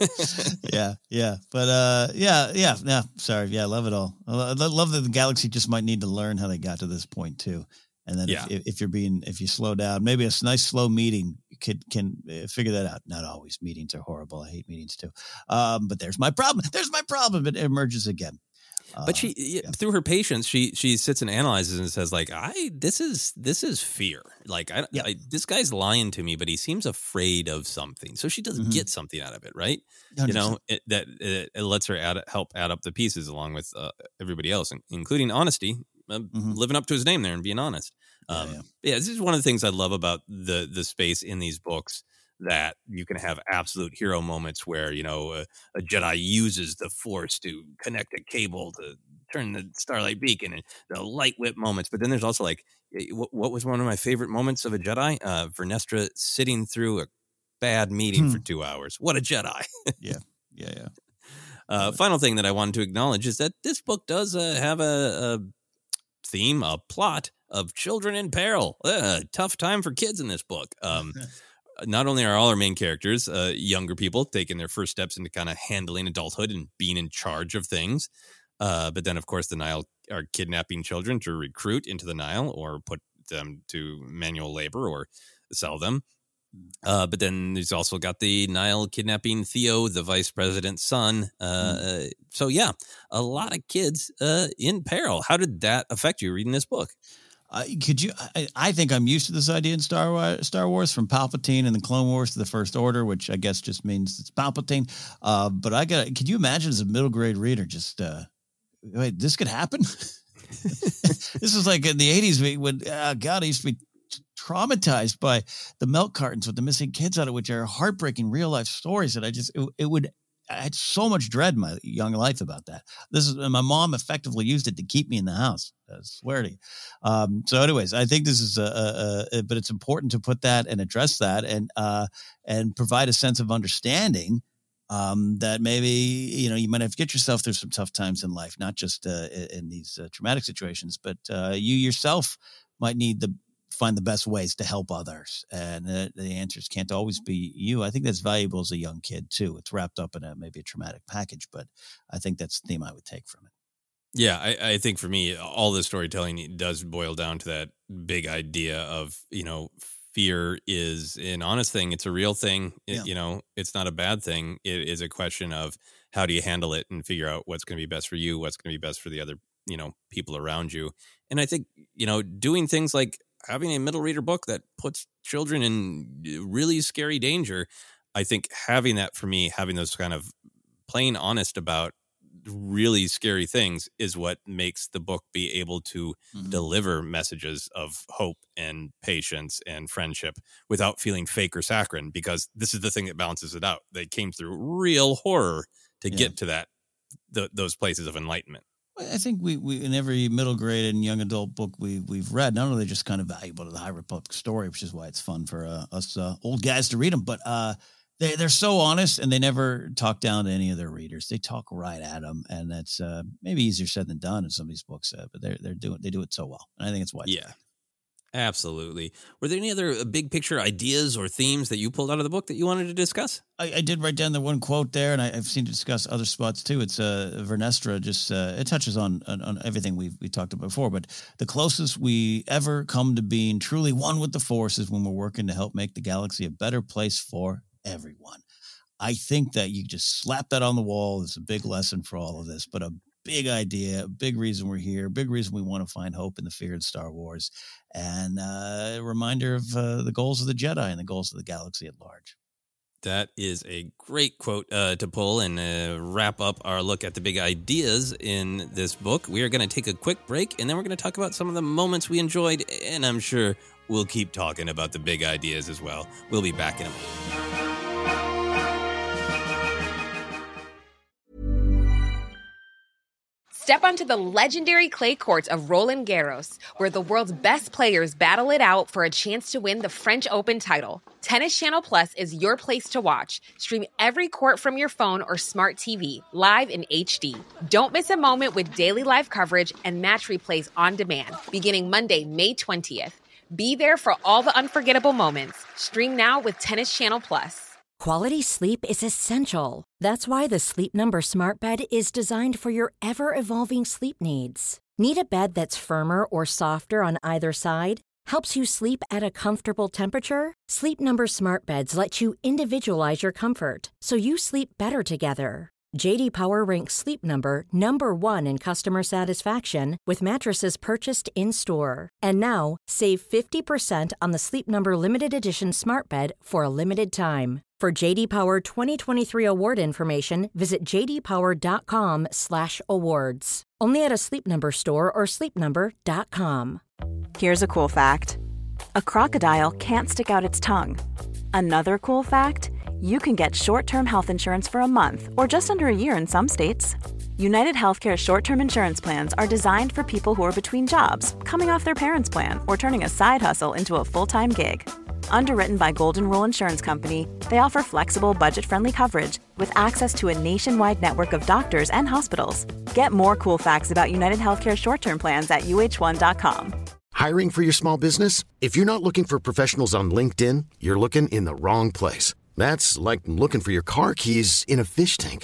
[SPEAKER 5] yeah, yeah, but uh, yeah, yeah, yeah. Sorry, yeah, I love it all. I lo- I love that the galaxy just might need to learn how they got to this point too. And then
[SPEAKER 12] Yeah.
[SPEAKER 5] if, if you're being, if you slow down, maybe a s- nice slow meeting could can uh, figure that out. Not always. Meetings are horrible. I hate meetings too. Um, but there's my problem. There's my problem. It emerges again.
[SPEAKER 12] But she, y- through her patience, she she sits and analyzes and says, like, I this is this is fear. Like, I, I this guy's lying to me, but he seems afraid of something. So she doesn't
[SPEAKER 5] Mhm.
[SPEAKER 12] get something out of it, right?
[SPEAKER 5] one
[SPEAKER 12] You
[SPEAKER 5] hundred
[SPEAKER 12] know,
[SPEAKER 5] percent.
[SPEAKER 12] it, that it, it lets her add help add up the pieces along with uh, everybody else, in- including honesty, uh,
[SPEAKER 5] Mhm.
[SPEAKER 12] living up to his name there and being honest.
[SPEAKER 5] Yeah,
[SPEAKER 12] Um,
[SPEAKER 5] yeah.
[SPEAKER 12] yeah, this is one of the things I love about the the space in these books. That you can have absolute hero moments where, you know, a, a Jedi uses the Force to connect a cable to turn the Starlight Beacon and the light whip moments. But then there's also like, eh, what, what was one of my favorite moments of a Jedi? Uh, Vernestra sitting through a bad meeting for
[SPEAKER 5] Hmm.
[SPEAKER 12] two hours. What a Jedi.
[SPEAKER 5] Yeah, yeah, yeah.
[SPEAKER 12] Uh, final thing that I wanted to acknowledge is that this book does uh, have a, a theme, a plot of children in peril. Uh, tough time for kids in this book. Um, not only are all our main characters uh, younger people taking their first steps into kind of handling adulthood and being in charge of things, uh, but then, of course, the Nile are kidnapping children to recruit into the Nile or put them to manual labor or sell them. Uh, but then there's also got the Nile kidnapping Theo, the vice president's son. Uh, uh, so, yeah, a lot of kids uh, in peril. How did that affect you reading this book?
[SPEAKER 5] Uh, could you? I, I think I'm used to this idea in Star Wars, Star Wars, from Palpatine and the Clone Wars to the First Order, which I guess just means it's Palpatine. Uh, but I got. Could you imagine as a middle grade reader, just uh, wait, this could happen? This was like in the eighties when uh, God, I used to be traumatized by the milk cartons with the missing kids out of which are heartbreaking real life stories that I just it, it would I had so much dread in my young life about that. This is my mom effectively used it to keep me in the house. I swear to you. Um, so, anyways, I think this is a, a, a, but it's important to put that and address that and uh, and provide a sense of understanding um, that maybe you know you might have to get yourself through some tough times in life, not just uh, in these uh, traumatic situations, but uh, you yourself might need the. Find the best ways to help others. And uh, the answers can't always be you. I think that's valuable as a young kid too. It's wrapped up in a, maybe a traumatic package, but I think that's the theme I would take from it.
[SPEAKER 12] Yeah. I, I think for me, all the storytelling does boil down to that big idea of, you know, fear is an honest thing. It's a real thing. It,
[SPEAKER 5] Yeah.
[SPEAKER 12] You know, it's not a bad thing. It is a question of how do you handle it and figure out what's going to be best for you, what's going to be best for the other, you know, people around you. And I think, you know, doing things like having a middle reader book that puts children in really scary danger, I think having that for me, having those kind of plain honest about really scary things is what makes the book be able to mm-hmm. deliver messages of hope and patience and friendship without feeling fake or saccharine, because this is the thing that balances it out. They came through real horror to yeah. get to that, th- those places of enlightenment.
[SPEAKER 5] I think we, we in every middle grade and young adult book we, we've read, not only are they just kind of valuable to the High Republic story, which is why it's fun for uh, us uh, old guys to read them, but uh, they, they're so honest and they never talk down to any of their readers. They talk right at them, and that's uh, maybe easier said than done in some of these books, uh, but they're, they're doing, they do it so well. And I think it's why.
[SPEAKER 12] Yeah, absolutely. Were there any other big picture ideas or themes that you pulled out of the book that you wanted to discuss?
[SPEAKER 5] I, I did write down the one quote there, and I, I've seen to discuss other spots too. It's uh, Vernestra. Just uh, it touches on, on on everything we've we talked about before. But the closest we ever come to being truly one with the Force is when we're working to help make the galaxy a better place for everyone. I think that you just slap that on the wall. It's a big lesson for all of this, but a big idea, a big reason we're here, big reason we want to find hope in the fear in Star Wars, and uh, a reminder of uh, the goals of the Jedi and the goals of the galaxy at large.
[SPEAKER 12] That is a great quote uh, to pull and uh, wrap up our look at the big ideas in this book. We are going to take a quick break, and then we're going to talk about some of the moments we enjoyed, and I'm sure we'll keep talking about the big ideas as well. We'll be back in a moment.
[SPEAKER 13] Step onto the legendary clay courts of Roland Garros, where the world's best players battle it out for a chance to win the French Open title. Tennis Channel Plus is your place to watch. Stream every court from your phone or smart T V, live in H D. Don't miss a moment with daily live coverage and match replays on demand, beginning Monday, May twentieth. Be there for all the unforgettable moments. Stream now with Tennis Channel Plus.
[SPEAKER 3] Quality sleep is essential. That's why the Sleep Number Smart Bed is designed for your ever-evolving sleep needs. Need a bed that's firmer or softer on either side? Helps you sleep at a comfortable temperature? Sleep Number Smart Beds let you individualize your comfort, so you sleep better together. J D Power ranks Sleep Number number one in customer satisfaction with mattresses purchased in-store. And now, save fifty percent on the Sleep Number Limited Edition Smart Bed for a limited time. For J D Power twenty twenty-three award information, visit j d power dot com slash awards. Only at a Sleep Number store or sleep number dot com.
[SPEAKER 1] Here's a cool fact. A crocodile can't stick out its tongue. Another cool fact, you can get short-term health insurance for a month or just under a year in some states. United Healthcare short-term insurance plans are designed for people who are between jobs, coming off their parents' plan, or turning a side hustle into a full-time gig. Underwritten by Golden Rule Insurance Company, they offer flexible, budget-friendly coverage with access to a nationwide network of doctors and hospitals. Get more cool facts about United Healthcare short-term plans at u h one dot com.
[SPEAKER 8] Hiring for your small business? If you're not looking for professionals on LinkedIn, you're looking in the wrong place. That's like looking for your car keys in a fish tank.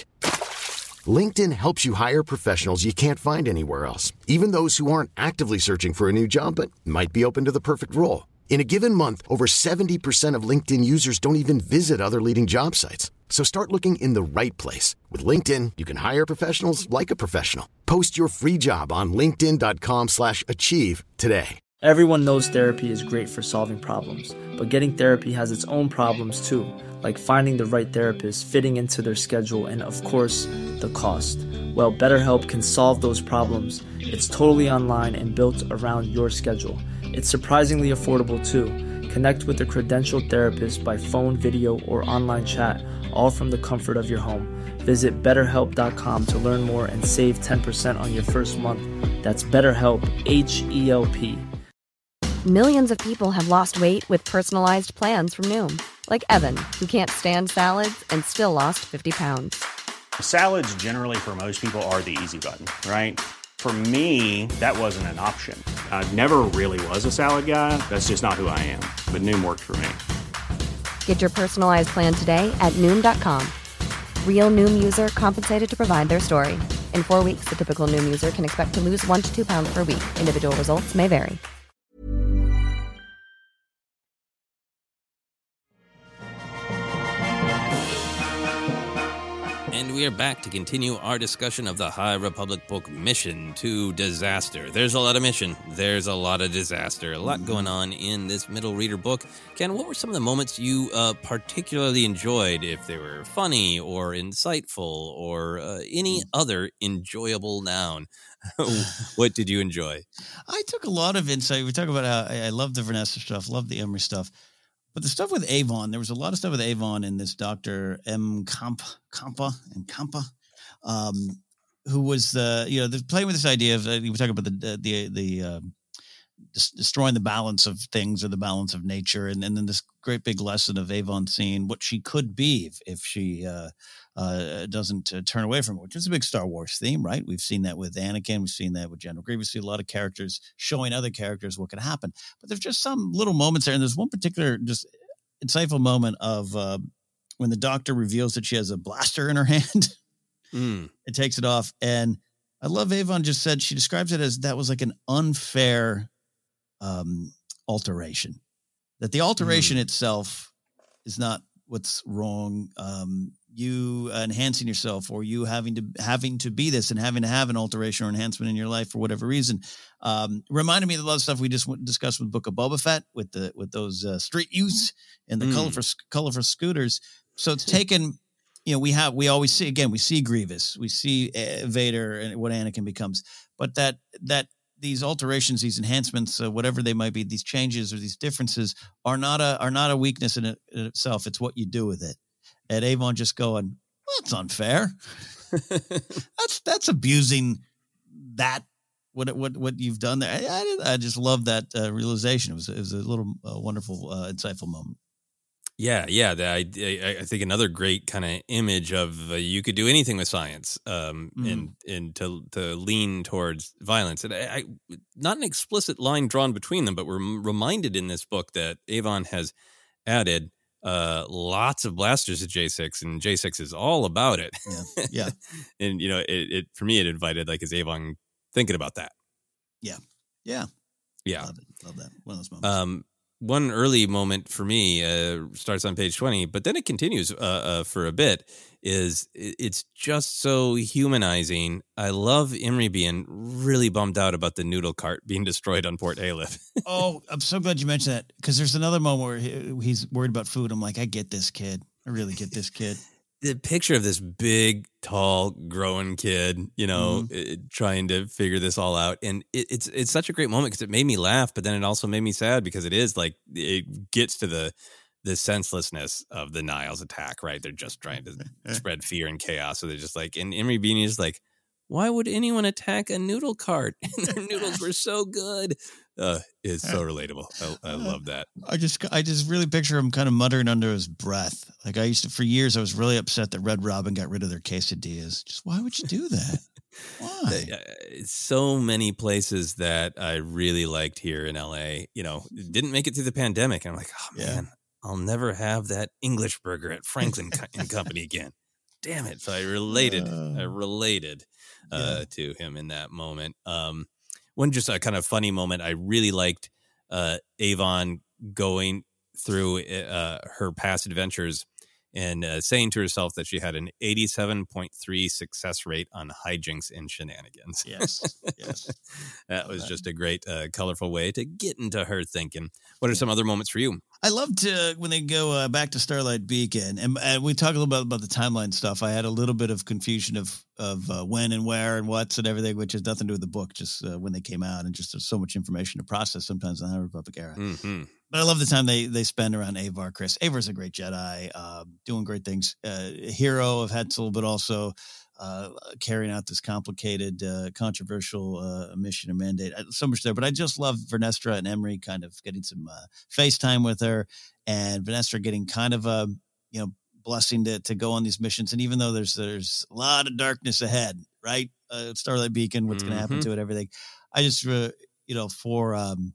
[SPEAKER 8] LinkedIn helps you hire professionals you can't find anywhere else, even those who aren't actively searching for a new job but might be open to the perfect role. In a given month, over seventy percent of LinkedIn users don't even visit other leading job sites. So start looking in the right place. With LinkedIn, you can hire professionals like a professional. Post your free job on linkedin dot com slash achieve today.
[SPEAKER 2] Everyone knows therapy is great for solving problems, but getting therapy has its own problems too, like finding the right therapist, fitting into their schedule, and of course, the cost. Well, BetterHelp can solve those problems. It's totally online and built around your schedule. It's surprisingly affordable too. Connect with a credentialed therapist by phone, video, or online chat, all from the comfort of your home. Visit better help dot com to learn more and save ten percent on your first month. That's BetterHelp, H E L P.
[SPEAKER 9] Millions of people have lost weight with personalized plans from Noom. Like Evan, who can't stand salads and still lost fifty pounds.
[SPEAKER 10] Salads generally for most people are the easy button, right? For me, that wasn't an option. I never really was a salad guy. That's just not who I am. But Noom worked for me.
[SPEAKER 9] Get your personalized plan today at Noom dot com. Real Noom user compensated to provide their story. In four weeks, the typical Noom user can expect to lose one to two pounds per week. Individual results may vary.
[SPEAKER 12] And we are back to continue our discussion of the High Republic book Mission to Disaster. There's a lot of mission. There's a lot of disaster. A lot going on in this middle reader book. Ken, what were some of the moments you uh, particularly enjoyed, if they were funny or insightful or uh, any other enjoyable noun? What did you enjoy?
[SPEAKER 5] I took a lot of insight. We talk about how I, I love the Vanessa stuff, love the Emery stuff. But the stuff with Avon, there was a lot of stuff with Avon in this Doctor M. Camp, Campa and Campa, um, who was the, you know, the, playing with this idea of, uh, we talk about the, the, the, um, des- destroying the balance of things or the balance of nature. And, and then this great big lesson of Avon seeing what she could be if, if she uh, uh, doesn't uh, turn away from it, which is a big Star Wars theme, right? We've seen that with Anakin. We've seen that with General Grievous. We see a lot of characters showing other characters what could happen. But there's just some little moments there. And there's one particular just insightful moment of uh, when the Doctor reveals that she has a blaster in her hand
[SPEAKER 12] mm.
[SPEAKER 5] and takes it off. And I love Avon just said, she describes it as that was like an unfair um, alteration, that the alteration mm. itself is not what's wrong. Um, you enhancing yourself, or you having to having to be this and having to have an alteration or enhancement in your life for whatever reason, um, reminded me of a lot of stuff we just discussed with Book of Boba Fett with the with those uh, street youths and the mm. colorful colorful scooters. So it's taken, you know, we have we always see again we see Grievous, we see uh, Vader and what Anakin becomes, but that that these alterations, these enhancements, uh, whatever they might be, these changes or these differences are not a are not a weakness in, it, in itself. It's what you do with it. And Avon just going, well, that's unfair. that's that's abusing that what what what you've done there. I, I, I just love that uh, realization. It was it was a little uh, wonderful, uh, insightful moment.
[SPEAKER 12] Yeah, yeah. The, I I think another great kind of image of uh, you could do anything with science, um, mm. and and to to lean towards violence. And I, I not an explicit line drawn between them, but we're reminded in this book that Avon has added uh lots of blasters to J six, and J six is all about it.
[SPEAKER 5] Yeah, yeah.
[SPEAKER 12] And you know, it, it for me, it invited like, is Avon thinking about that?
[SPEAKER 5] Yeah, yeah,
[SPEAKER 12] yeah.
[SPEAKER 5] Love it. Love that. One of those moments.
[SPEAKER 12] Um, one early moment for me uh, starts on page twenty, but then it continues uh, uh, for a bit. Is it's just so humanizing. I love Imry being really bummed out about the noodle cart being destroyed on Port Haleth.
[SPEAKER 5] Oh, I'm so glad you mentioned that, because there's another moment where he, he's worried about food. I'm like, I get this kid. I really get this kid.
[SPEAKER 12] The picture of this big, tall, growing kid, you know, mm-hmm. uh, trying to figure this all out. And it, it's it's such a great moment because it made me laugh, but then it also made me sad because it is like, it gets to the the senselessness of the Niles attack, right? They're just trying to spread fear and chaos. So they're just like, and Imry Beanie is like, why would anyone attack a noodle cart? Their noodles were so good. Uh, it's so relatable. I, I love that.
[SPEAKER 5] I just, I just really picture him kind of muttering under his breath. Like I used to, for years, I was really upset that Red Robin got rid of their quesadillas. Just why would you do that? Why?
[SPEAKER 12] So many places that I really liked here in L A, you know, didn't make it through the pandemic. And I'm like, oh man, yeah. I'll never have that English burger at Franklin and Company again. Damn it. So I related, uh, I related uh, yeah. to him in that moment. Um, one just a kind of funny moment. I really liked uh, Avon going through uh, her past adventures and uh, saying to herself that she had an eighty-seven point three success rate on hijinks and shenanigans.
[SPEAKER 5] Yes, yes.
[SPEAKER 12] That was just a great, uh, colorful way to get into her thinking. What are some other moments for you?
[SPEAKER 5] I loved uh, when they go uh, back to Starlight Beacon, and, and we talk a little bit about the timeline stuff. I had a little bit of confusion of of uh, when and where and what's and everything, which has nothing to do with the book, just uh, when they came out, and just there's so much information to process sometimes in the High Republic era.
[SPEAKER 12] Mm-hmm.
[SPEAKER 5] But I love the time they they spend around Avar. Chris Avar's a great Jedi, uh, doing great things. Uh, a hero of Hetzel, but also uh, carrying out this complicated, uh, controversial uh, mission or mandate. So much there. But I just love Vernestra and Emery kind of getting some uh, FaceTime with her, and Vernestra getting kind of a you know blessing to to go on these missions. And even though there's there's a lot of darkness ahead, right? Uh, Starlight Beacon, what's mm-hmm. going to happen to it, everything. I just uh, you know for. Um,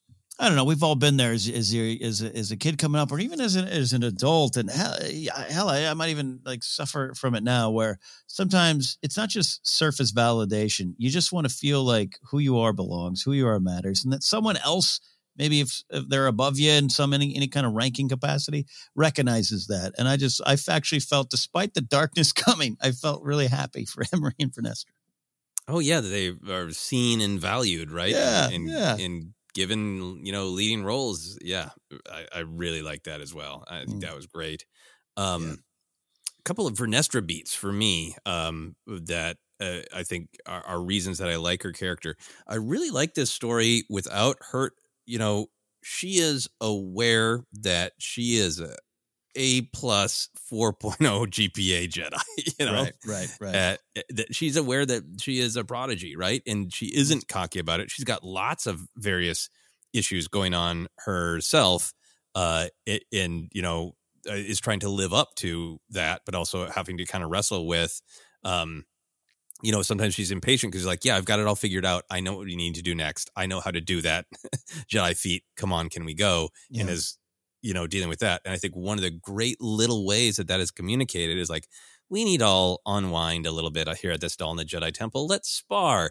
[SPEAKER 5] I don't know. We've all been there as as, as, a, as a kid coming up, or even as an as an adult. And hell, hell, I might even like suffer from it now, where sometimes it's not just surface validation. You just want to feel like who you are belongs, who you are matters, and that someone else, maybe if, if they're above you in some any any kind of ranking capacity, recognizes that. And I just I've actually felt, despite the darkness coming, I felt really happy for Emery and Vernestra.
[SPEAKER 12] Oh yeah, they are seen and valued, right?
[SPEAKER 5] Yeah,
[SPEAKER 12] and,
[SPEAKER 5] yeah.
[SPEAKER 12] and given, you know, leading roles. Yeah, I, I really like that as well. I think mm. that was great. Um, yeah. A couple of Vernestra beats for me um, that uh, I think are, are reasons that I like her character. I really like this story without her, you know, she is aware that she is a A plus four point oh G P A Jedi, you know,
[SPEAKER 5] right, right, right.
[SPEAKER 12] Uh, that she's aware that she is a prodigy, right? And she isn't cocky about it. She's got lots of various issues going on herself, uh, and, you know, is trying to live up to that, but also having to kind of wrestle with, um, you know, sometimes she's impatient because she's like, yeah, I've got it all figured out. I know what we need to do next. I know how to do that. Jedi feet. Come on, can we go? Yeah. And as you know, dealing with that. And I think one of the great little ways that that is communicated is like, we need all unwind a little bit here at this Dalna Jedi Temple. Let's spar.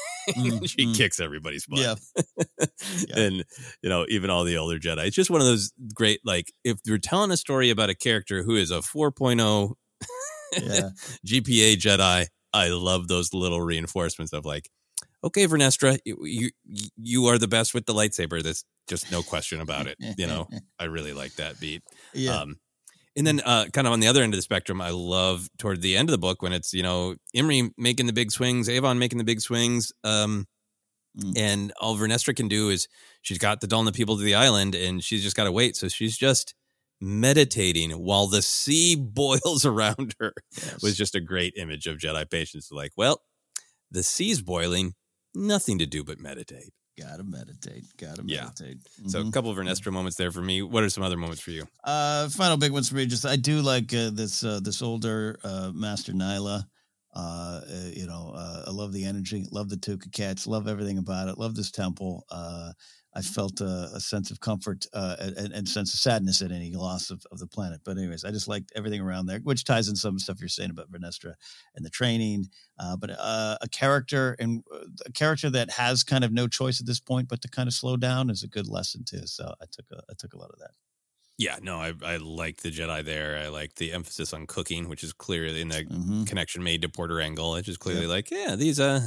[SPEAKER 12] Mm, she mm. kicks everybody's butt.
[SPEAKER 5] Yeah.
[SPEAKER 12] yeah. And, you know, even all the older Jedi. It's just one of those great, like, if you're telling a story about a character who is a four point oh yeah. G P A Jedi, I love those little reinforcements of like, okay, Vernestra, you, you you are the best with the lightsaber. There's just no question about it. You know, I really like that beat.
[SPEAKER 5] Yeah.
[SPEAKER 12] Um, and then uh, kind of on the other end of the spectrum, I love toward the end of the book when it's, you know, Imri making the big swings, Avon making the big swings. Um, mm. And all Vernestra can do is she's got the Dalna people to the island and she's just got to wait. So she's just meditating while the sea boils around her. Yes. Was just a great image of Jedi patience. Like, well, the sea's boiling. Nothing to do but meditate.
[SPEAKER 5] Gotta meditate. Gotta
[SPEAKER 12] yeah.
[SPEAKER 5] meditate. Mm-hmm.
[SPEAKER 12] So a couple of Vernestra moments there for me. What are some other moments for you?
[SPEAKER 5] Uh, final big ones for me. Just I do like uh, this uh, this older uh, Master Nyla. Uh, uh, you know, uh, I love the energy. Love the Tuca Cats. Love everything about it. Love this temple. Uh, I felt a, a sense of comfort uh, and, and sense of sadness at any loss of, of the planet. But anyways, I just liked everything around there, which ties in some stuff you're saying about Vernestra and the training. Uh, but uh, a character and a character that has kind of no choice at this point, but to kind of slow down is a good lesson too. So I took a, I took a lot of that.
[SPEAKER 12] Yeah, no, I I like the Jedi there. I like the emphasis on cooking, which is clearly in the mm-hmm. connection made to Porter Engle. It's just clearly yep. like, yeah, these uh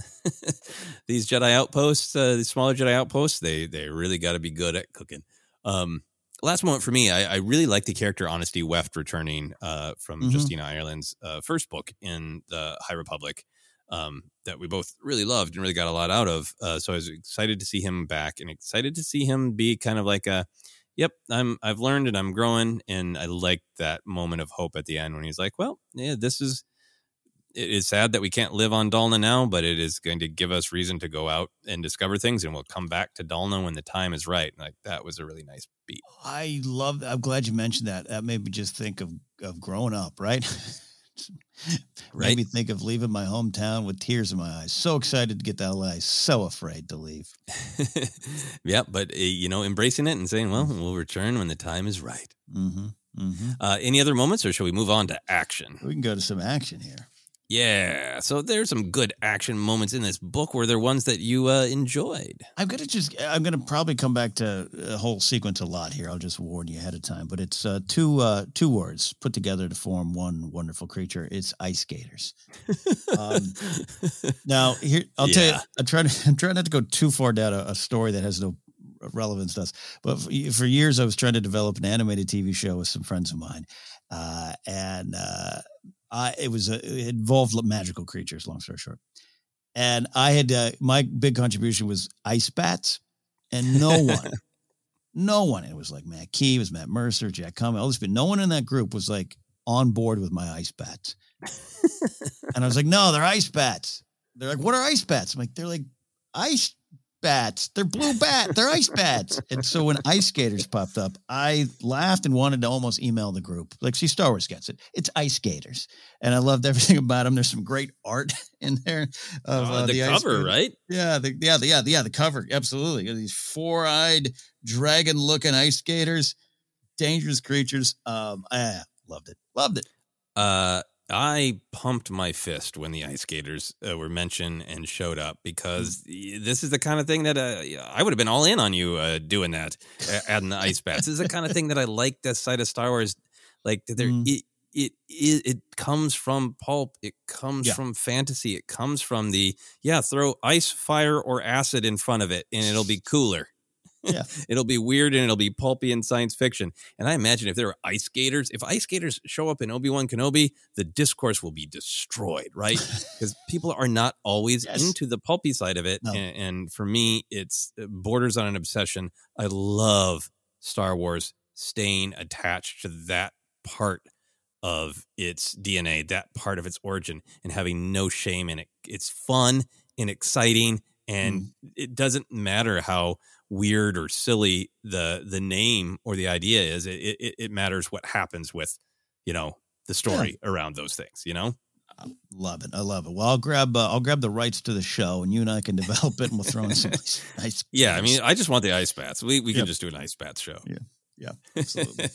[SPEAKER 12] these Jedi outposts, uh, these smaller Jedi outposts, they they really got to be good at cooking. Um, last moment for me, I, I really like the character Honesty Weft returning uh, from mm-hmm. Justina Ireland's uh, first book in the High Republic um, that we both really loved and really got a lot out of. Uh, so I was excited to see him back and excited to see him be kind of like a, yep, I'm, I've learned and I'm growing. And I liked that moment of hope at the end when he's like, well, yeah, this is, it is sad that we can't live on Dalna now, but it is going to give us reason to go out and discover things. And we'll come back to Dalna when the time is right. Like that was a really nice beat.
[SPEAKER 5] I love that. I'm glad you mentioned that. That made me just think of, of growing up, right?
[SPEAKER 12] Right.
[SPEAKER 5] Made me think of leaving my hometown with tears in my eyes. So excited to get to L A. So afraid to leave.
[SPEAKER 12] Yeah, but uh, you know, embracing it and saying, "Well, we'll return when the time is right."
[SPEAKER 5] Mm-hmm. Mm-hmm.
[SPEAKER 12] Uh, any other moments, or shall we move on to action?
[SPEAKER 5] We can go to some action here.
[SPEAKER 12] Yeah, so there's some good action moments in this book. Were there ones that you uh, enjoyed?
[SPEAKER 5] I'm gonna just, I'm gonna probably come back to a whole sequence a lot here. I'll just warn you ahead of time, but it's uh, two uh, two words put together to form one wonderful creature. It's ice skaters. um, now here, I'll yeah. tell you, I'm trying to, I'm trying not to go too far down a, a story that has no relevance does. But for, for years, I was trying to develop an animated T V show with some friends of mine, uh, and uh, I it was a, it involved magical creatures. Long story short, and I had uh, my big contribution was ice bats, and no one, no one. It was like Matt Key, it was Matt Mercer, Jack Cummings, all this, but no one in that group was like on board with my ice bats. And I was like, no, they're ice bats. They're like, what are ice bats? I'm like, they're like ice bats. They're blue bat. They're ice bats. And so when Ice Skaters popped up, I laughed and wanted to almost email the group. Like, see, Star Wars gets it. It's Ice Skaters. And I loved everything about them. There's some great art in there. Of,
[SPEAKER 12] uh,
[SPEAKER 5] uh,
[SPEAKER 12] the,
[SPEAKER 5] the
[SPEAKER 12] cover, right?
[SPEAKER 5] Yeah, the, yeah, the, yeah, the, yeah, the cover. Absolutely. These four-eyed, dragon-looking ice skaters, dangerous creatures. Um, I loved it. Loved it.
[SPEAKER 12] Uh, I pumped my fist when the Ice Skaters uh, were mentioned and showed up because mm. this is the kind of thing that uh, I would have been all in on you uh, doing that, uh, adding the ice bats. This is the kind of thing that I like that side of Star Wars. Like there, mm. it, it it it comes from pulp. It comes yeah. from fantasy. It comes from the yeah. Throw ice, fire, or acid in front of it, and it'll be cooler. Yeah. It'll be weird and it'll be pulpy in science fiction. And I imagine if there were ice skaters, if ice skaters show up in Obi-Wan Kenobi, the discourse will be destroyed, right? Because people are not always yes. into the pulpy side of it. No. And, and for me, it's borders on an obsession. I love Star Wars staying attached to that part of its D N A, that part of its origin, and having no shame in it. It's fun and exciting, and mm. it doesn't matter how weird or silly the the name or the idea is. It, it it matters what happens with, you know, the story yeah. around those things, you know.
[SPEAKER 5] I love it. I love it. Well, I'll grab uh, I'll grab the rights to the show, and you and I can develop it, and we'll throw in some nice. nice
[SPEAKER 12] yeah, games. I mean, I just want the ice bats. We we yep. can just do an ice bats show.
[SPEAKER 5] Yeah, yeah, absolutely.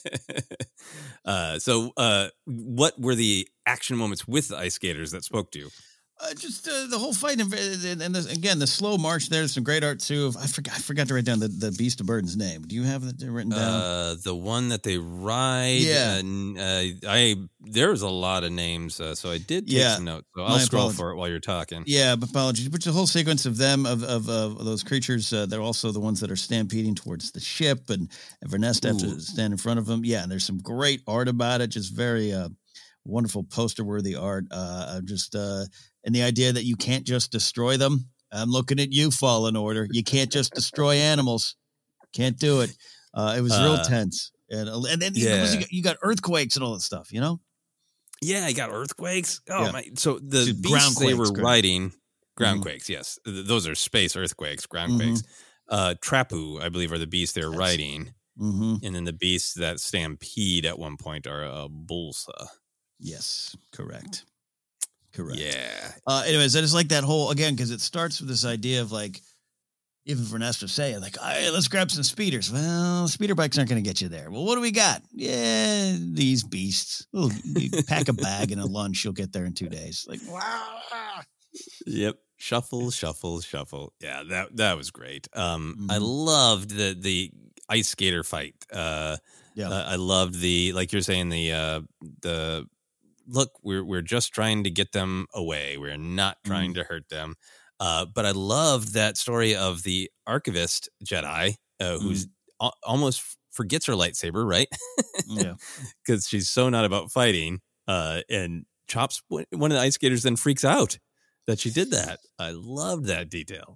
[SPEAKER 12] uh, so, uh, what were the action moments with the Ice Skaters that spoke to you?
[SPEAKER 5] Uh, just uh, the whole fight, and, and this, again, the slow march. There's some great art too. I forgot. I forgot to write down the, the Beast of Burden's name. Do you have it written down?
[SPEAKER 12] Uh, the one that they ride.
[SPEAKER 5] Yeah.
[SPEAKER 12] Uh, uh, I there was a lot of names, uh, so I did take
[SPEAKER 5] yeah.
[SPEAKER 12] some notes. So I'll My scroll apologies. for it while you're talking.
[SPEAKER 5] Yeah, apologies. But the whole sequence of them, of of, of those creatures, uh, they're also the ones that are stampeding towards the ship, and, and Vernesta have to stand in front of them. Yeah, and there's some great art about it. Just very uh, wonderful poster-worthy art. Uh, just. Uh, And the idea that you can't just destroy them. I'm looking at you, Fallen Order. You can't just destroy animals. Can't do it. Uh, it was real uh, tense. And, and then yeah. you, got, you got earthquakes and all that stuff, you know?
[SPEAKER 12] Yeah, I got earthquakes. Oh, yeah. my. So the
[SPEAKER 5] so
[SPEAKER 12] beasts they were
[SPEAKER 5] ground.
[SPEAKER 12] riding, groundquakes, mm-hmm. yes. Those are space earthquakes, groundquakes. Mm-hmm. Uh, Trapu, I believe, are the beasts they're yes. riding.
[SPEAKER 5] Mm-hmm.
[SPEAKER 12] And then the beasts that stampede at one point are uh, Bulsa.
[SPEAKER 5] Yes, correct. Correct.
[SPEAKER 12] Yeah.
[SPEAKER 5] Uh, anyways, I just like that whole, again, because it starts with this idea of like, even Vernesta saying like, hey, let's grab some speeders. Well, speeder bikes aren't going to get you there. Well, what do we got? Yeah, these beasts. Well, you pack a bag and a lunch, you'll get there in two days. Like, wow.
[SPEAKER 12] Yep. Shuffle, shuffle, shuffle. Yeah, that that was great. Um, mm-hmm. I loved the the ice skater fight. Uh, yeah, uh, I loved the, like you're saying, the uh, the. Look, we're we're just trying to get them away. We're not trying mm. to hurt them. Uh, but I loved that story of the archivist Jedi uh, who's mm. a- almost forgets her lightsaber, right?
[SPEAKER 5] Yeah,
[SPEAKER 12] because she's so not about fighting. Uh, and chops one of the ice skaters, then freaks out that she did that. I loved that detail.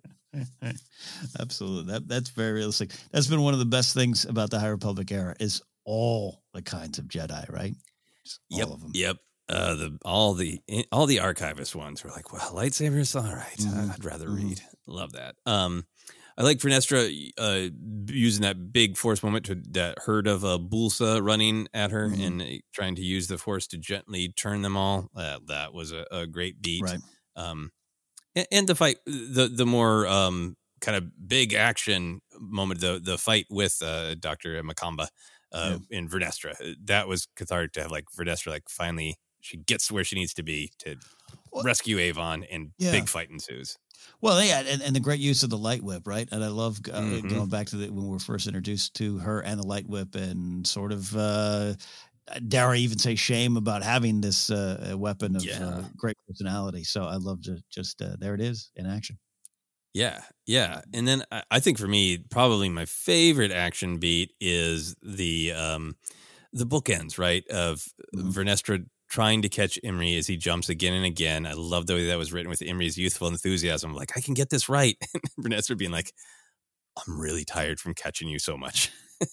[SPEAKER 5] Absolutely, that that's very realistic. That's been one of the best things about the High Republic era is all the kinds of Jedi, right? Just
[SPEAKER 12] yep,
[SPEAKER 5] all of them.
[SPEAKER 12] Yep. Uh, the all the all the archivist ones were like, well, lightsabers, all right. Mm-hmm. I'd rather mm-hmm. read. Love that. Um, I like Vernestra uh, using that big force moment to that herd of uh, Bulsa running at her mm-hmm. and uh, trying to use the force to gently turn them all. Uh, that was a, a great beat.
[SPEAKER 5] Right.
[SPEAKER 12] Um, and, and the fight, the the more um kind of big action moment, the the fight with uh, Doctor Makamba uh, yeah. in Vernestra, that was cathartic to have like Vernestra like finally. She gets to where she needs to be to well, rescue Avon, and yeah. big fight ensues.
[SPEAKER 5] Well, yeah, and, and the great use of the light whip, right? And I love uh, mm-hmm. going back to the, when we were first introduced to her and the light whip, and sort of, uh, dare I even say, shame about having this uh, weapon of yeah. uh, great personality. So I love to just uh, there it is in action.
[SPEAKER 12] Yeah, yeah. And then I, I think for me, probably my favorite action beat is the um, the bookends, right, of mm-hmm. Vernestra trying to catch Imry as he jumps again and again. I love the way that was written with Imry's youthful enthusiasm. Like, I can get this right. And Vernestra being like, I'm really tired from catching you so much.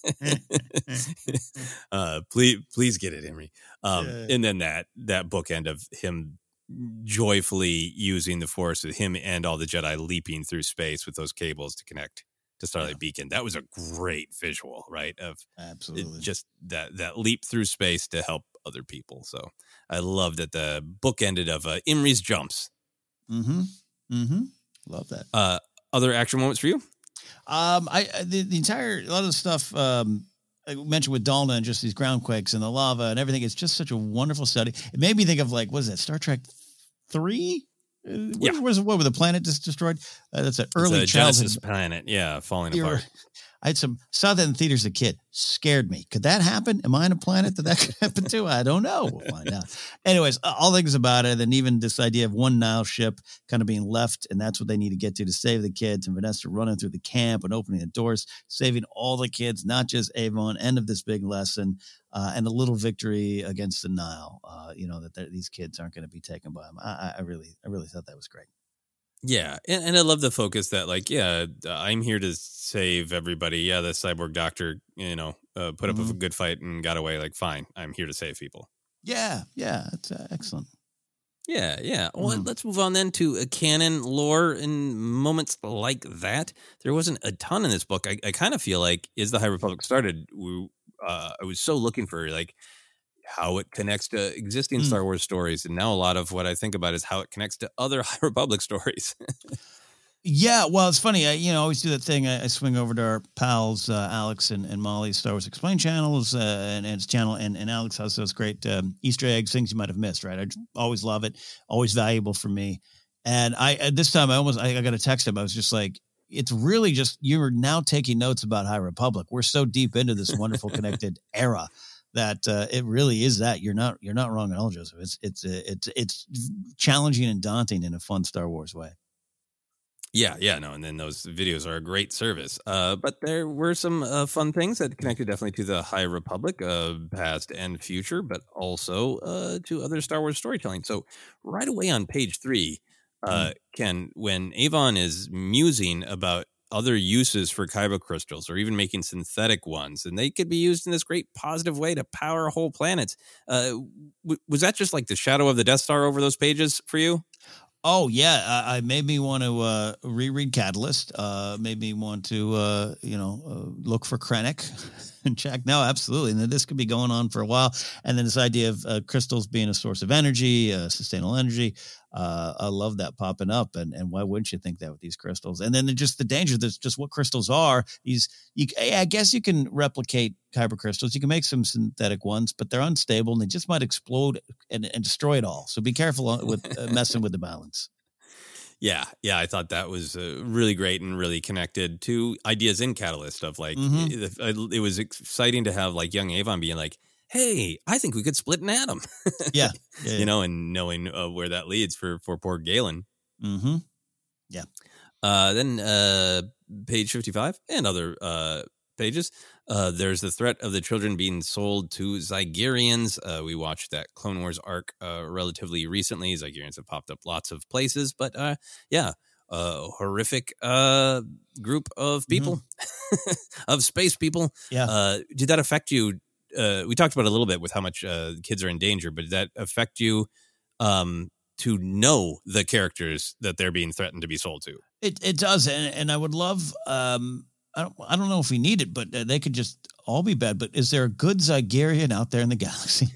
[SPEAKER 12] uh, please, please get it, Imry. Um, yeah. And then that that bookend of him joyfully using the Force with him and all the Jedi leaping through space with those cables to connect to Starlight yeah. Beacon. That was a great visual, right? Of
[SPEAKER 5] absolutely
[SPEAKER 12] just that that leap through space to help other people. So I love that the book ended of uh, Imry's jumps.
[SPEAKER 5] Mm-hmm. Mm-hmm. Love that.
[SPEAKER 12] Uh, other action moments for you?
[SPEAKER 5] Um, I the, the entire a lot of the stuff um, I mentioned with Dalna and just these ground quakes and the lava and everything. It's just such a wonderful study. It made me think of like, what is that, Star Trek three? Uh, yeah. Where, where's what? Where the planet just destroyed? Uh, that's an early
[SPEAKER 12] it's a
[SPEAKER 5] childhood
[SPEAKER 12] Genesis planet. Yeah, falling
[SPEAKER 5] You're,
[SPEAKER 12] apart.
[SPEAKER 5] I had some saw that in theaters as a kid. Scared me. Could that happen? Am I on a planet that that could happen to? I don't know. We'll find out. Anyways, all things about it, and even this idea of one Nile ship kind of being left, and that's what they need to get to to save the kids. And Vanessa running through the camp and opening the doors, saving all the kids, not just Avon. End of this big lesson, uh, and a little victory against the Nile. Uh, you know that these kids aren't going to be taken by them. I, I really, I really thought that was great.
[SPEAKER 12] Yeah, and, and I love the focus that, like, yeah, I'm here to save everybody. Yeah, the cyborg doctor, you know, uh, put mm-hmm. up a good fight and got away. Like, fine, I'm here to save people.
[SPEAKER 5] Yeah, yeah, that's uh, excellent.
[SPEAKER 12] Yeah, yeah. Well, mm-hmm. let's move on then to a canon lore and moments like that. There wasn't a ton in this book. I, I kind of feel like, as the High Republic started, we, uh, I was so looking for, like, how it connects to existing mm. Star Wars stories. And now a lot of what I think about is how it connects to other High Republic stories.
[SPEAKER 5] Yeah, well, it's funny. I, you know, I always do that thing. I, I swing over to our pals, uh, Alex and, and Molly's Star Wars Explain channels uh, and, and his channel. And, and Alex has those great um, Easter eggs, things you might have missed, right? I always love it. Always valuable for me. And I, at this time, I almost, I, I got a text him. I was just like, it's really just, you're now taking notes about High Republic. We're so deep into this wonderful connected era that uh, it really is that. You're not you're not wrong at all, Joseph. It's it's uh, it's it's challenging and daunting in a fun Star Wars way.
[SPEAKER 12] Yeah, yeah, no, and then those videos are a great service. Uh, but there were some uh, fun things that connected definitely to the High Republic, uh, past and future, but also uh, to other Star Wars storytelling. So right away on page three, uh, mm. Ken, when Avon is musing about other uses for kyber crystals, or even making synthetic ones, and they could be used in this great positive way to power whole planets. Uh, w- was that just like the shadow of the Death Star over those pages for you?
[SPEAKER 5] Oh yeah, I, I made me want to uh, reread Catalyst. Uh, made me want to, uh, you know, uh, look for Krennic and check. No, absolutely. And then this could be going on for a while. And then this idea of uh, crystals being a source of energy, uh, sustainable energy. Uh, I love that popping up. And, and why wouldn't you think that with these crystals? And then just the danger, that's just what crystals are. These, you, I guess you can replicate kyber crystals. You can make some synthetic ones, but they're unstable and they just might explode and, and destroy it all. So be careful with uh, messing with the balance.
[SPEAKER 12] Yeah, yeah, I thought that was uh, really great and really connected to ideas in Catalyst of like,
[SPEAKER 5] mm-hmm.
[SPEAKER 12] it, it was exciting to have like young Avon being like, hey, I think we could split an atom.
[SPEAKER 5] Yeah. yeah, yeah.
[SPEAKER 12] You know, and knowing uh, where that leads for, for poor Galen.
[SPEAKER 5] Mm-hmm. Yeah.
[SPEAKER 12] Uh, then uh, page fifty-five and other uh, pages, uh, there's the threat of the children being sold to Zygerians. Uh, we watched that Clone Wars arc uh, relatively recently. Zygerians have popped up lots of places, but uh, yeah, a uh, horrific uh, group of people, mm-hmm. of space people.
[SPEAKER 5] Yeah.
[SPEAKER 12] Uh, did that affect you? Uh, we talked about it a little bit with how much uh, kids are in danger, but did that affect you um, to know the characters that they're being threatened to be sold to?
[SPEAKER 5] It it does, and, and I would love. Um, I don't I don't know if we need it, but uh, they could just all be bad. But is there a good Zygerian out there in the galaxy?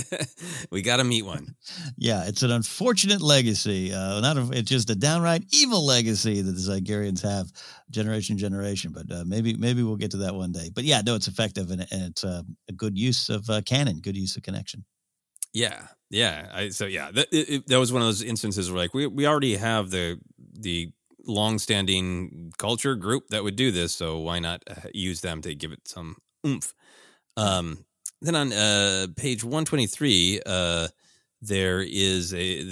[SPEAKER 12] We got to meet one.
[SPEAKER 5] Yeah, it's an unfortunate legacy. Uh, not a, it's just a downright evil legacy that the Zygerians have, generation generation. But uh, maybe maybe we'll get to that one day. But yeah, no, it's effective and, and it's uh, a good use of uh, canon, good use of connection.
[SPEAKER 12] Yeah, yeah. I, so yeah, that, it, that was one of those instances where like we we already have the the. long-standing culture group that would do this, so why not use them to give it some oomph? Um, then on uh, page one twenty-three, uh, there is a the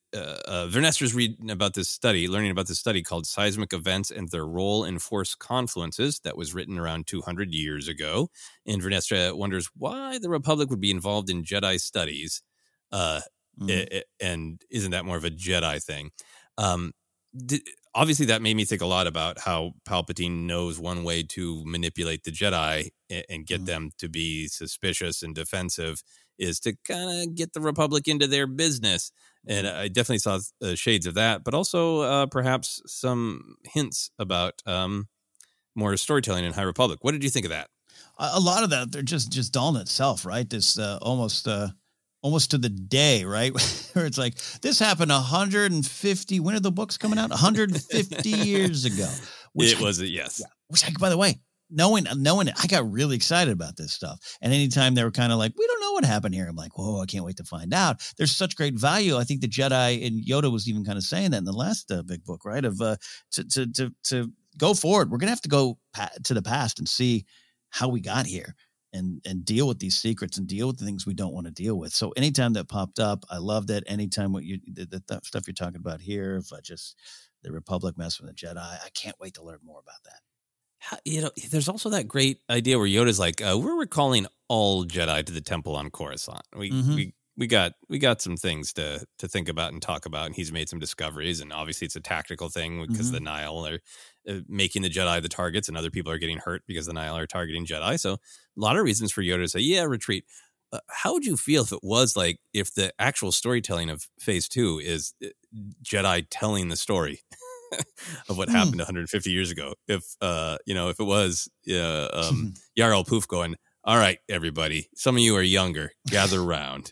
[SPEAKER 12] uh, uh, Vernestra's reading about this study, learning about this study called Seismic Events and Their Role in Force Confluences that was written around two hundred years ago. And Vernestra wonders why the Republic would be involved in Jedi studies. Uh, mm. it, it, and isn't that more of a Jedi thing? Um, did, obviously, that made me think a lot about how Palpatine knows one way to manipulate the Jedi and, and get mm. them to be suspicious and defensive is to kind of get the Republic into their business. And I definitely saw uh, shades of that, but also uh, perhaps some hints about um, more storytelling in High Republic. What did you think of that?
[SPEAKER 5] A lot of that, they're just just Dawn itself, right? This uh, almost uh, almost to the day, right? Where it's like, this happened one hundred fifty, when are the books coming out? one hundred fifty years ago.
[SPEAKER 12] Which it was, I, yes.
[SPEAKER 5] Yeah, which, I, by the way, knowing knowing it, I got really excited about this stuff. And anytime they were kind of like, we don't know what happened here, I'm like, whoa, I can't wait to find out. There's such great value. I think the Jedi, and Yoda was even kind of saying that in the last uh, big book, right? Of uh, to to to to go forward, we're gonna have to go pa- to the past and see how we got here, and and deal with these secrets and deal with the things we don't want to deal with. So anytime that popped up, I loved it. Anytime what you the, the, the stuff you're talking about here, if I just the Republic messing with the Jedi, I can't wait to learn more about that.
[SPEAKER 12] You know, there's also that great idea where Yoda's like, uh, we're recalling all Jedi to the temple on Coruscant. We mm-hmm. we we got we got some things to to think about and talk about, and he's made some discoveries. And obviously, it's a tactical thing because mm-hmm. the Nihil are uh, making the Jedi the targets, and other people are getting hurt because the Nihil are targeting Jedi. So, a lot of reasons for Yoda to say, "Yeah, retreat." Uh, how would you feel if it was like if the actual storytelling of Phase Two is Jedi telling the story of what happened one hundred fifty years ago? If uh, you know, if it was uh, um, Yarael Poof going, "All right, everybody, some of you are younger, gather round."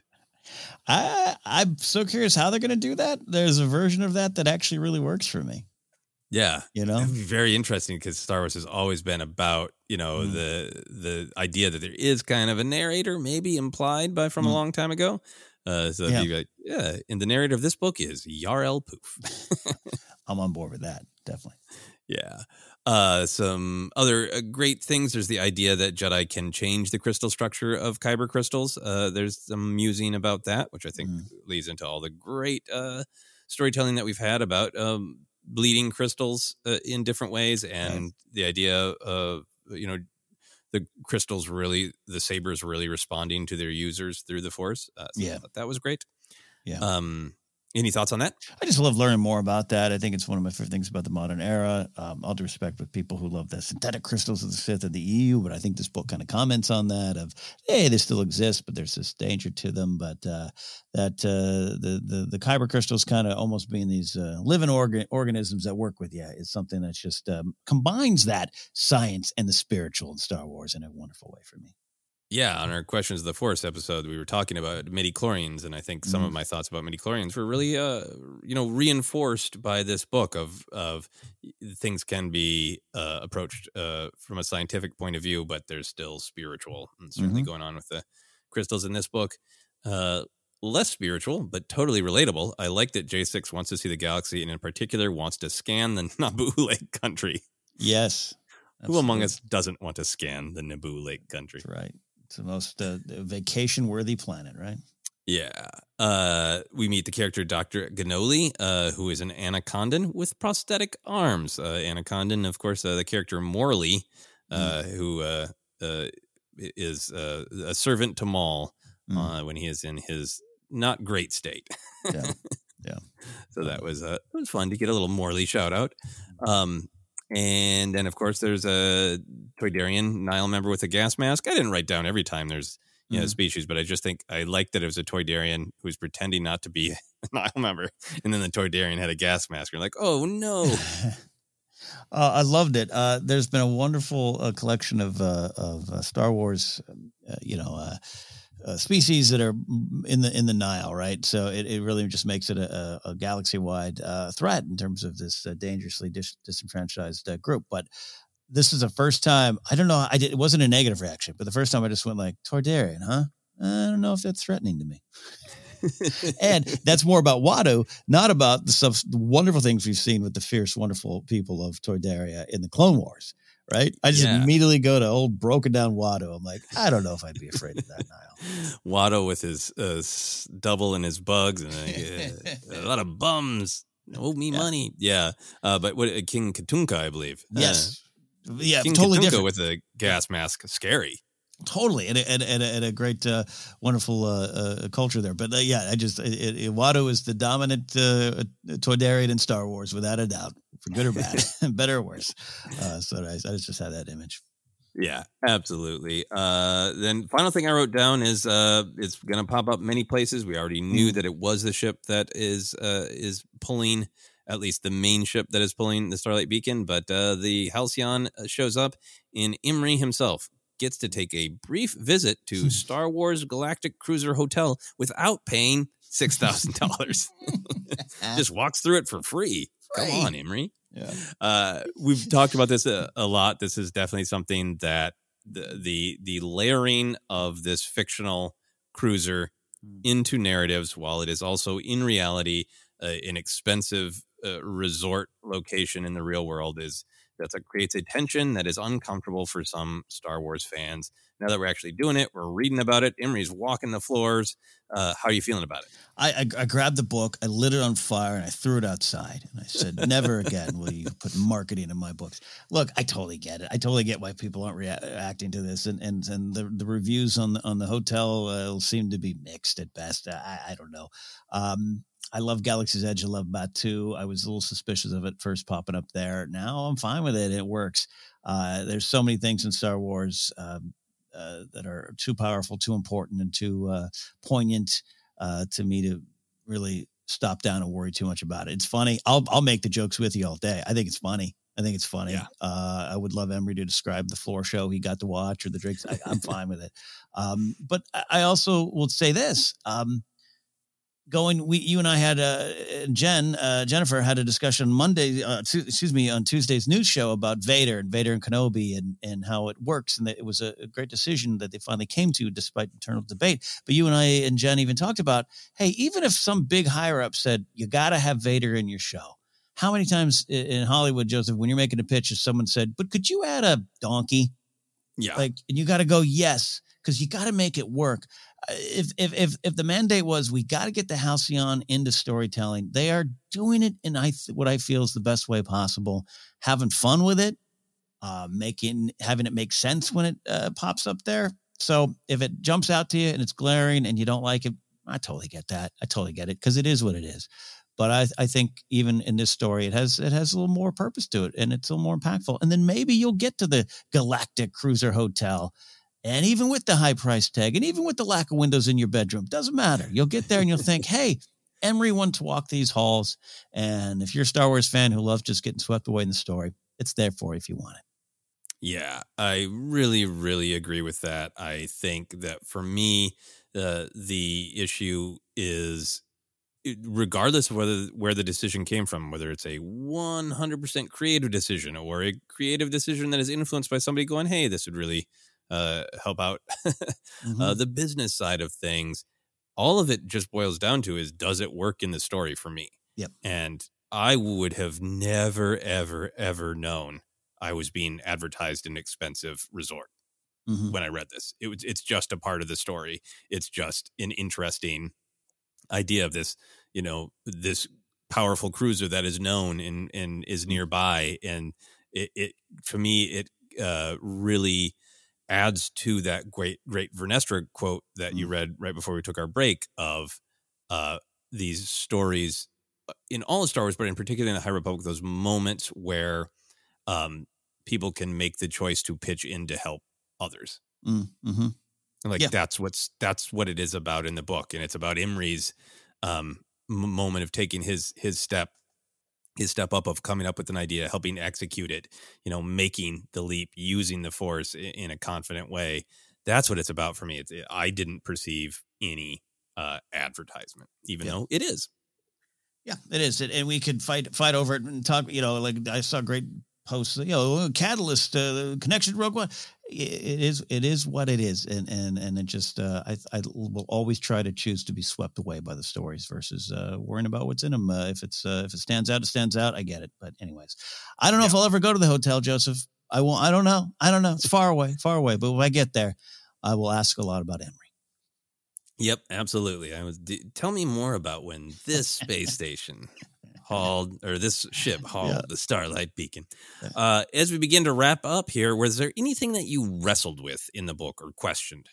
[SPEAKER 5] I I'm so curious how they're going to do that. There's a version of that that actually really works for me.
[SPEAKER 12] Yeah,
[SPEAKER 5] you know,
[SPEAKER 12] it'd be very interesting because Star Wars has always been about, you know, mm. the the idea that there is kind of a narrator, maybe implied by from mm. a long time ago. Uh, so yeah. Be like, yeah, and the narrator of this book is Yarael Poof.
[SPEAKER 5] I'm on board with that, definitely.
[SPEAKER 12] Yeah. Uh, some other uh, great things. There's the idea that Jedi can change the crystal structure of kyber crystals. Uh, there's some musing about that, which I think mm. leads into all the great uh, storytelling that we've had about um, bleeding crystals uh, in different ways, and right. the idea of, you know, the crystals really, the sabers really responding to their users through the Force. Uh, so
[SPEAKER 5] yeah,
[SPEAKER 12] that was great.
[SPEAKER 5] Yeah.
[SPEAKER 12] Um, Any thoughts on that?
[SPEAKER 5] I just love learning more about that. I think it's one of my favorite things about the modern era. Um, all due respect with people who love the synthetic crystals of the Sith and the E U, but I think this book kind of comments on that of, hey, they still exist, but there's this danger to them. But uh, that uh, the, the the kyber crystals kind of almost being these uh, living organ- organisms that work with you is something that's just um, combines that science and the spiritual in Star Wars in a wonderful way for me.
[SPEAKER 12] Yeah, on our Questions of the Force episode, we were talking about midichlorians, and I think some mm. of my thoughts about midichlorians were really, uh, you know, reinforced by this book of of things can be uh, approached uh, from a scientific point of view, but there's still spiritual, and certainly mm-hmm. going on with the crystals in this book. Uh, less spiritual, but totally relatable. I like that J six wants to see the galaxy, and in particular wants to scan the Naboo Lake country.
[SPEAKER 5] Yes.
[SPEAKER 12] Absolutely. Who among us doesn't want to scan the Naboo Lake country?
[SPEAKER 5] That's right. It's the most uh, vacation-worthy planet, right?
[SPEAKER 12] Yeah. Uh, we meet the character Doctor Ganoli, uh, who is an anacondan with prosthetic arms. Uh, anacondan, of course, uh, the character Morley, uh, mm. who uh, uh, is uh, a servant to Maul mm. uh, when he is in his not great state.
[SPEAKER 5] yeah, yeah.
[SPEAKER 12] So that was uh, it was fun to get a little Morley shout out. Um, And then, of course, there's a Toydarian Nihil member with a gas mask. I didn't write down every time there's, you know, mm-hmm. species, but I just think I liked that it was a Toydarian who's pretending not to be a Nihil member. And then the Toydarian had a gas mask. You're like, oh, no.
[SPEAKER 5] uh, I loved it. Uh, there's been a wonderful uh, collection of uh, of uh, Star Wars, uh, you know, uh, Uh, species that are in the in the Nihil, right? So it, it really just makes it a, a, a galaxy-wide uh, threat in terms of this uh, dangerously dis- disenfranchised uh, group. But this is the first time, I don't know, I did, it wasn't a negative reaction, but the first time I just went like, Toydarian, huh? I don't know if that's threatening to me. And that's more about Watto, not about the, stuff, the wonderful things we've seen with the fierce, wonderful people of Toydaria in the Clone Wars, right? I just
[SPEAKER 12] Yeah.
[SPEAKER 5] immediately go to old broken down Watto. I'm like, I don't know if I'd be afraid of that, Niall.
[SPEAKER 12] Watto with his uh, s- double and his bugs and uh, a lot of bums. Owe me
[SPEAKER 5] Yeah.
[SPEAKER 12] money. Yeah. Uh, but what uh, King Katunka, I believe.
[SPEAKER 5] Yes.
[SPEAKER 12] Uh,
[SPEAKER 5] Yeah,
[SPEAKER 12] King
[SPEAKER 5] totally
[SPEAKER 12] Katunka
[SPEAKER 5] different.
[SPEAKER 12] with a gas mask. Scary.
[SPEAKER 5] Totally, and a, and, a, and, a, and a great, uh, wonderful uh, uh, culture there. But uh, yeah, I just it, it, Watto is the dominant uh, Toydarian in Star Wars, without a doubt, for good or bad, better or worse. Uh, so I, I just had that image.
[SPEAKER 12] Yeah, absolutely. Uh, then final thing I wrote down is uh, it's going to pop up many places. We already knew that it was the ship that is uh, is pulling, at least the main ship that is pulling the Starlight Beacon. But uh, the Halcyon shows up, and Imri himself gets to take a brief visit to Star Wars Galactic Cruiser Hotel without paying six thousand dollars. Just walks through it for free. Come on, Imri.
[SPEAKER 5] Yeah.
[SPEAKER 12] Uh, we've talked about this a, a lot. This is definitely something that the, the the layering of this fictional cruiser into narratives, while it is also in reality uh, an expensive uh, resort location in the real world, is that's a creates a tension that is uncomfortable for some Star Wars fans. Now that we're actually doing it, we're reading about it. Imri's walking the floors. Uh, how are you feeling about it?
[SPEAKER 5] I, I I grabbed the book, I lit it on fire, and I threw it outside. And I said, never again will you put marketing in my books. Look, I totally get it. I totally get why people aren't rea- reacting to this. And and and the, the reviews on the, on the hotel uh, seem to be mixed at best. I, I don't know. Um, I love Galaxy's Edge. I love Batuu. I was a little suspicious of it first popping up there. Now I'm fine with it. It works. Uh, there's so many things in Star Wars um, uh, that are too powerful, too important, and too uh, poignant uh, to me to really stop down and worry too much about it. It's funny. I'll I'll make the jokes with you all day. I think it's funny. I think it's funny.
[SPEAKER 12] Yeah.
[SPEAKER 5] Uh, I would love Emery to describe the floor show he got to watch or the drinks. I, I'm fine with it. Um, but I also will say this. Um, Going, we, you and I had, uh, Jen, uh, Jennifer had a discussion Monday, uh, t- excuse me, on Tuesday's news show about Vader and Vader and Kenobi and, and how it works. And that it was a, a great decision that they finally came to despite internal debate. But you and I and Jen even talked about, hey, even if some big higher up said, you got to have Vader in your show. How many times in Hollywood, Joseph, when you're making a pitch, if someone said, but could you add a donkey?
[SPEAKER 12] Yeah.
[SPEAKER 5] Like, and you got to go, yes, because you got to make it work. If if if if the mandate was we got to get the Halcyon into storytelling, they are doing it in I th- what I feel is the best way possible, having fun with it, uh, making having it make sense when it uh, pops up there. So if it jumps out to you and it's glaring and you don't like it, I totally get that. I totally get it because it is what it is. But I I think even in this story, it has it has a little more purpose to it and it's a little more impactful. And then maybe you'll get to the Galactic Cruiser Hotel. And even with the high price tag and even with the lack of windows in your bedroom, doesn't matter. You'll get there and you'll think, hey, Emery wanted to walk these halls. And if you're a Star Wars fan who loves just getting swept away in the story, it's there for you if you want it.
[SPEAKER 12] Yeah, I really, really agree with that. I think that for me, uh, the issue is regardless of whether where the decision came from, whether it's a one hundred percent creative decision or a creative decision that is influenced by somebody going, hey, this would really uh, help out
[SPEAKER 5] Mm-hmm.
[SPEAKER 12] uh, the business side of things. All of it just boils down to is, does it work in the story for me?
[SPEAKER 5] Yep.
[SPEAKER 12] And I would have never, ever, ever known I was being advertised an expensive resort
[SPEAKER 5] Mm-hmm.
[SPEAKER 12] when I read this. It was, it's just a part of the story. It's just an interesting idea of this, you know, this powerful cruiser that is known and, and is nearby. And it, it for me, it uh, really adds to that great, great Vernestra quote that you read right before we took our break of uh, these stories in all of Star Wars, but in particular in the High Republic, those moments where um, people can make the choice to pitch in to help others.
[SPEAKER 5] Mm-hmm.
[SPEAKER 12] Like
[SPEAKER 5] Yeah.
[SPEAKER 12] that's what's, that's what it is about in the book. And it's about Imri's um, m- moment of taking his, his step, his step up of coming up with an idea, helping execute it, you know, making the leap, using the Force in, in a confident way. That's what it's about for me. It's, I didn't perceive any uh, advertisement, even
[SPEAKER 5] Yeah.
[SPEAKER 12] though it is.
[SPEAKER 5] Yeah, it is. It, and we could fight fight over it and talk, you know, like I saw great posts, you know, Catalyst, uh, Connection to Rogue One. It is it is what it is. And and and it just, uh, I, I will always try to choose to be swept away by the stories versus uh, worrying about what's in them. Uh, if it's uh, if it stands out, it stands out. I get it. But anyways, I don't know
[SPEAKER 12] Yeah.
[SPEAKER 5] if I'll ever go to the hotel, Joseph. I won't. I don't know. I don't know. It's far away, far away. But when I get there, I will ask a lot about Emery.
[SPEAKER 12] Yep, absolutely. I was. D- tell me more about when this space station hauled, or this ship hauled yeah. the Starlight Beacon. Uh, as we begin to wrap up here, was there anything that you wrestled with in the book or questioned?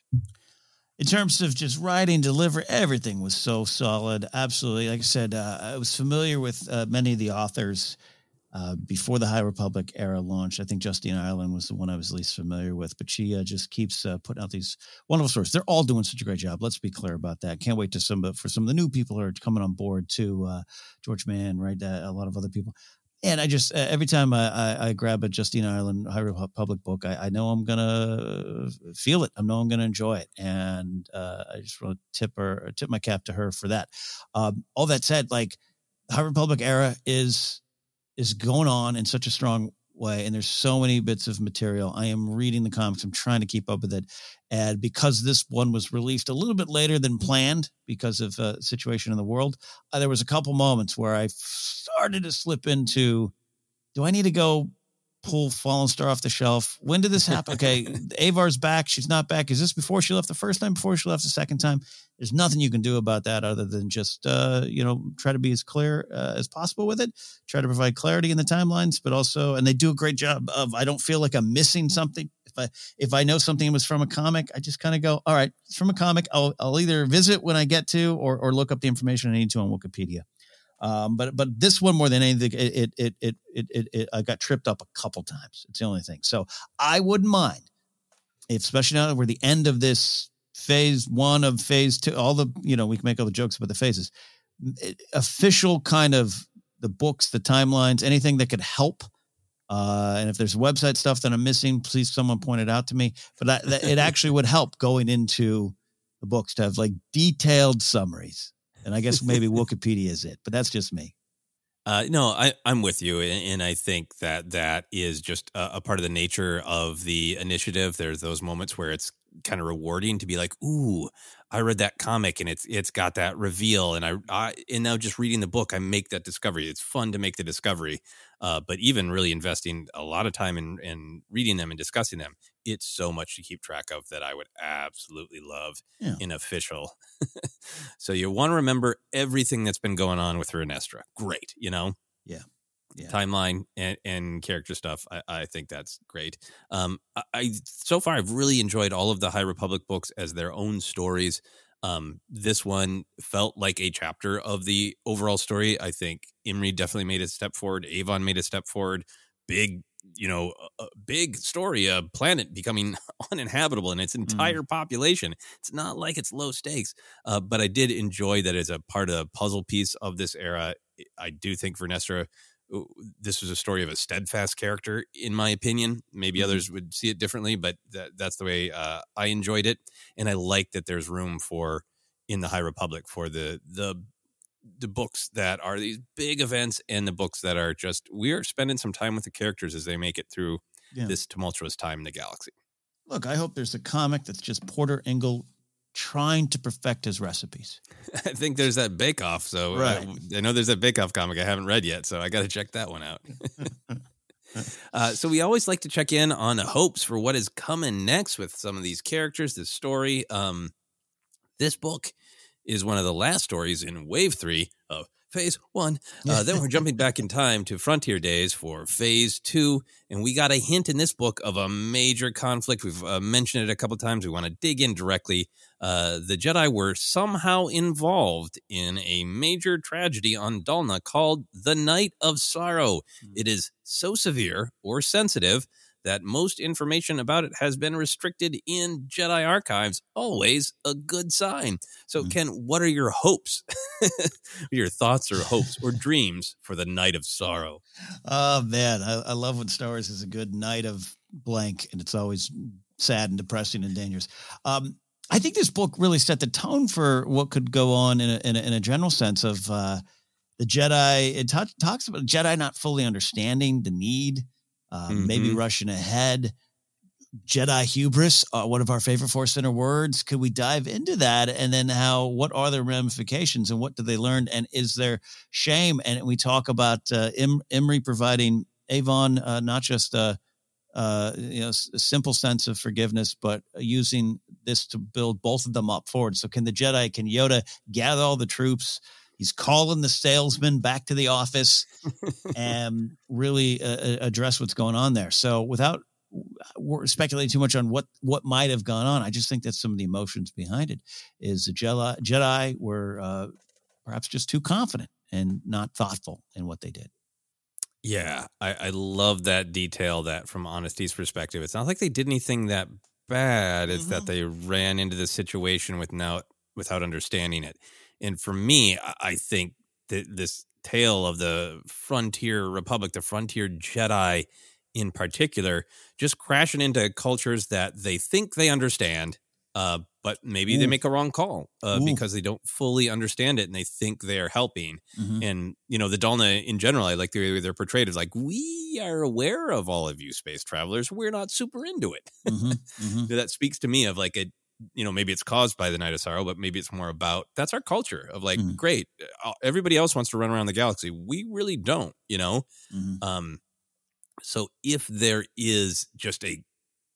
[SPEAKER 5] In terms of just writing, delivery, everything was so solid. Absolutely. Like I said, uh, I was familiar with uh, many of the authors uh, before the High Republic era launched. I think Justine Ireland was the one I was least familiar with, but she uh, just keeps uh, putting out these wonderful stories. They're all doing such a great job. Let's be clear about that. Can't wait to some for some of the new people who are coming on board too. Uh, George Mann, right? Uh, a lot of other people. And I just, uh, every time I, I, I grab a Justine Ireland High Republic book, I, I know I'm going to feel it. I know I'm going to enjoy it. And uh, I just want to tip her, tip my cap to her for that. Um, all that said, like the High Republic era is, is going on in such a strong way. And there's so many bits of material. I am reading the comics. I'm trying to keep up with it. And because this one was released a little bit later than planned because of a situation in the world, uh, there was a couple moments where I started to slip into, do I need to go pull Fallen Star off the shelf? When did this happen? Okay, Avar's back. She's not back. Is this before she left the first time, before she left the second time? There's nothing you can do about that other than just, uh, you know, try to be as clear uh, as possible with it. Try to provide clarity in the timelines, but also, and they do a great job of, I don't feel like I'm missing something. If I, if I know something was from a comic, I just kind of go, all right, it's from a comic. I'll, I'll either visit when I get to, or, or look up the information I need to on Wikipedia. Um, but, but this one more than anything, it, it, it, it, it, it, I got tripped up a couple times. It's the only thing. So I wouldn't mind if, especially now that we're the end of this phase one of phase two, all the, you know, we can make all the jokes about the phases, it, official kind of the books, the timelines, anything that could help. Uh, and if there's website stuff that I'm missing, please someone point it out to me. But that, that, it actually would help going into the books to have like detailed summaries. And I guess maybe Wikipedia is it, but that's just me.
[SPEAKER 12] Uh, no, I, I'm with you. And, and I think that that is just a, a part of the nature of the initiative. There's those moments where it's kind of rewarding to be like, ooh, I read that comic and it's it's got that reveal. And I, I and now just reading the book, I make that discovery. It's fun to make the discovery. Uh, but even really investing a lot of time in, in reading them and discussing them, it's so much to keep track of that I would absolutely love
[SPEAKER 5] yeah.
[SPEAKER 12] in official. So you want to remember everything that's been going on with Renestra. Great, you know?
[SPEAKER 5] Yeah. Yeah.
[SPEAKER 12] Timeline and, and character stuff. I, I think that's great. Um, I, I so far I've really enjoyed all of the High Republic books as their own stories. Um, this one felt like a chapter of the overall story. I think Imri definitely made a step forward. Avon made a step forward. Big, you know, a, a big story. A planet becoming uninhabitable and its entire mm. population. It's not like it's low stakes, uh, but I did enjoy that as a part of the puzzle piece of this era. I do think Vernestra, this was a story of a steadfast character, in my opinion. Maybe mm-hmm. others would see it differently, but that, that's the way uh, I enjoyed it. And I like that there's room for, in the High Republic, for the the the books that are these big events and the books that are just, we are spending some time with the characters as they make it through yeah. this tumultuous time in the galaxy.
[SPEAKER 5] Look, I hope there's a comic that's just Porter Engle trying to perfect his recipes.
[SPEAKER 12] I think there's that Bake Off. So
[SPEAKER 5] right.
[SPEAKER 12] I, I know there's that Bake Off comic I haven't read yet, so I got to check that one out. uh, so we always like to check in on hopes for what is coming next with some of these characters, this story. Um, this book is one of the last stories in Wave three of Phase One. Uh, then we're jumping back in time to Frontier Days for Phase Two, and we got a hint in this book of a major conflict. We've uh, mentioned it a couple times. We want to dig in directly. Uh, the Jedi were somehow involved in a major tragedy on Dalna called the Night of Sorrow. Mm-hmm. It is so severe or sensitive that most information about it has been restricted in Jedi archives. Always a good sign. So, mm-hmm. Ken, what are your hopes? Your thoughts or hopes or dreams for the Night of Sorrow?
[SPEAKER 5] Oh, man. I, I love when Star Wars is a good night of blank, and it's always sad and depressing and dangerous. Um, I think this book really set the tone for what could go on in a, in a, in a general sense of uh, the Jedi. It t- talks about Jedi not fully understanding the need, uh, mm-hmm. maybe rushing ahead. Jedi hubris, uh, one of our favorite Force Center words. Could we dive into that? And then how, what are the ramifications and what do they learn? And is there shame? And we talk about uh, Im- Imri providing Avon, uh, not just uh, uh, you know, a simple sense of forgiveness, but using this to build both of them up forward. So can the Jedi, can Yoda gather all the troops? He's calling the salesman back to the office and really uh, address what's going on there. So without speculating too much on what, what might have gone on, I just think that some of the emotions behind it is the Jedi, Jedi were uh, perhaps just too confident and not thoughtful in what they did.
[SPEAKER 12] Yeah, I, I love that detail, that from Honesty's perspective, it's not like they did anything that bad. It's mm-hmm. that they ran into the situation without, without understanding it. And for me, I think that this tale of the Frontier Republic, the Frontier Jedi in particular, just crashing into cultures that they think they understand, uh, but maybe Ooh. they make a wrong call uh, because they don't fully understand it and they think they're helping. Mm-hmm. And, you know, the Dalna in general, I like the way they're portrayed as like, we are aware of all of you space travelers. We're not super into it. Mm-hmm. Mm-hmm. That speaks to me of like a, you know, maybe it's caused by the Night of Sorrow, but maybe it's more about, that's our culture of like, mm-hmm. great, everybody else wants to run around the galaxy. We really don't, you know? Mm-hmm. Um, so if there is just a,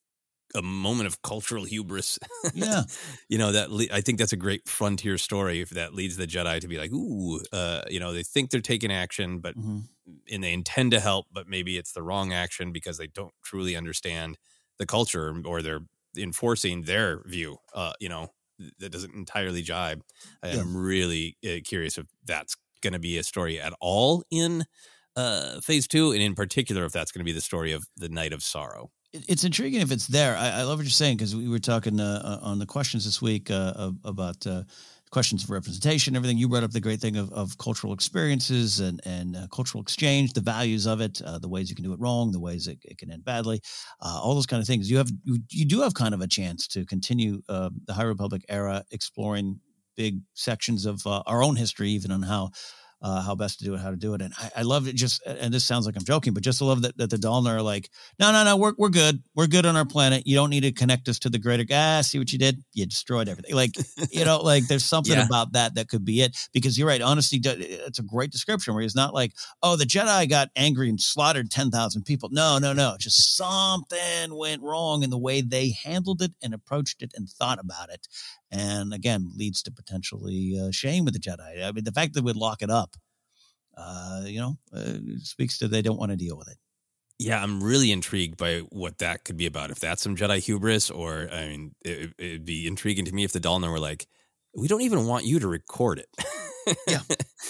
[SPEAKER 12] a moment of cultural hubris,
[SPEAKER 5] yeah,
[SPEAKER 12] you know, that le- I think that's a great Frontier story if that leads the Jedi to be like, ooh, uh, you know, they think they're taking action, but, mm-hmm. and they intend to help, but maybe it's the wrong action because they don't truly understand the culture or they're enforcing their view, uh, you know, that doesn't entirely jibe. Yeah. I'm really uh, curious if that's going to be a story at all in uh, phase two, and in particular, if that's going to be the story of the Night of Sorrow.
[SPEAKER 5] It's intriguing if it's there. I, I love what you're saying, because we were talking uh, on the questions this week uh, about uh, questions of representation, everything. You brought up the great thing of, of cultural experiences and, and uh, cultural exchange, the values of it, uh, the ways you can do it wrong, the ways it, it can end badly, uh, all those kind of things. You have you, you do have kind of a chance to continue uh, the High Republic era, exploring big sections of uh, our own history, even on how Uh, how best to do it, how to do it. And I, I love it just, and this sounds like I'm joking, but just to love that, that the Dalna are like, no, no, no, we're, we're good. We're good on our planet. You don't need to connect us to the greater, ah, see what you did? You destroyed everything. Like, you know, like there's something yeah. about that that could be it, because you're right. Honesty, it's a great description where he's not like, oh, the Jedi got angry and slaughtered ten thousand people. No, no, no. Just something went wrong in the way they handled it and approached it and thought about it. And again, leads to potentially uh, shame with the Jedi. I mean, the fact that we'd lock it up, uh, you know, uh, speaks to they don't want to deal with it.
[SPEAKER 12] Yeah, I'm really intrigued by what that could be about. If that's some Jedi hubris, or, I mean, it, it'd be intriguing to me if the Dalna were like, we don't even want you to record it.
[SPEAKER 5] Yeah.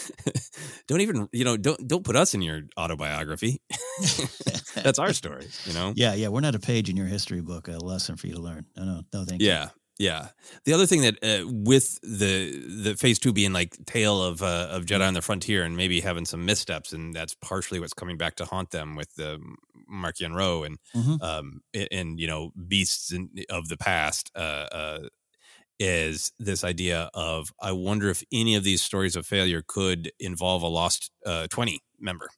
[SPEAKER 12] Don't even, you know, don't don't put us in your autobiography. That's our story, you know?
[SPEAKER 5] Yeah, yeah. We're not a page in your history book, a lesson for you to learn. No, no, no, thank
[SPEAKER 12] yeah.
[SPEAKER 5] you.
[SPEAKER 12] Yeah. Yeah. The other thing that uh, with the the phase two being like tale of uh, of Jedi on the frontier and maybe having some missteps, and that's partially what's coming back to haunt them with the Marchion Ro and mm-hmm. um and, and you know beasts in, of the past uh, uh, is this idea of, I wonder if any of these stories of failure could involve a lost uh, twenty member.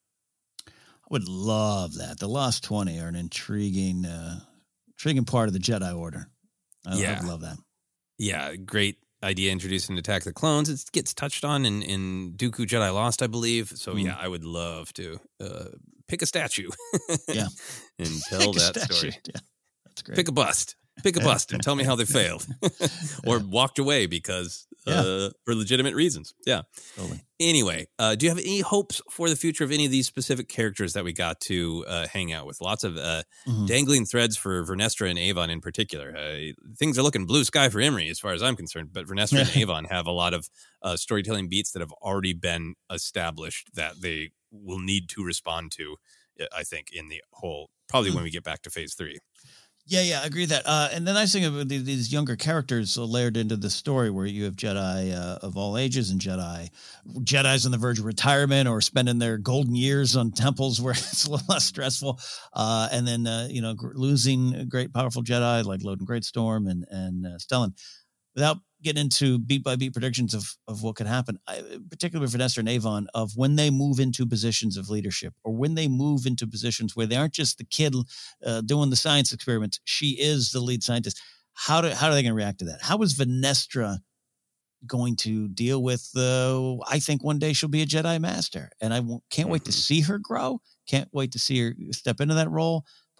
[SPEAKER 5] I would love that. The Lost twenty are an intriguing uh, intriguing part of the Jedi Order. I,
[SPEAKER 12] yeah.
[SPEAKER 5] I love that.
[SPEAKER 12] Yeah, great idea introducing Attack of the Clones. It gets touched on in, in Dooku Jedi Lost, I believe. So, mm. yeah, I would love to uh, pick a statue
[SPEAKER 5] yeah.
[SPEAKER 12] and tell
[SPEAKER 5] pick
[SPEAKER 12] that
[SPEAKER 5] statue.
[SPEAKER 12] story.
[SPEAKER 5] Yeah, that's great.
[SPEAKER 12] Pick a bust. Pick a bust and tell me how they failed or walked away because yeah. uh, for legitimate reasons. Yeah.
[SPEAKER 5] Totally.
[SPEAKER 12] Anyway, uh, do you have any hopes for the future of any of these specific characters that we got to uh, hang out with? Lots of uh, mm-hmm. dangling threads for Vernestra and Avon in particular. Uh, things are looking blue sky for Imri as far as I'm concerned, but Vernestra and Avon have a lot of uh, storytelling beats that have already been established that they will need to respond to, I think, in the whole, probably mm-hmm. when we get back to phase three.
[SPEAKER 5] Yeah, yeah, I agree with that. Uh, and the nice thing about these younger characters layered into the story, where you have Jedi uh, of all ages and Jedi, Jedi's on the verge of retirement or spending their golden years on temples where it's a little less stressful. Uh, and then, uh, you know, losing a great, powerful Jedi like Loden Greatstorm and, and uh, Stellan. Without getting into beat by beat predictions of, of what could happen, I, particularly for Vernestra and Avon, of when they move into positions of leadership, or when they move into positions where they aren't just the kid uh, doing the science experiments, she is the lead scientist. How do how are they going to react to that? How is Vernestra going to deal with the? Uh, I think one day she'll be a Jedi Master, and I can't wait to see her grow. Can't wait to see her step into that role.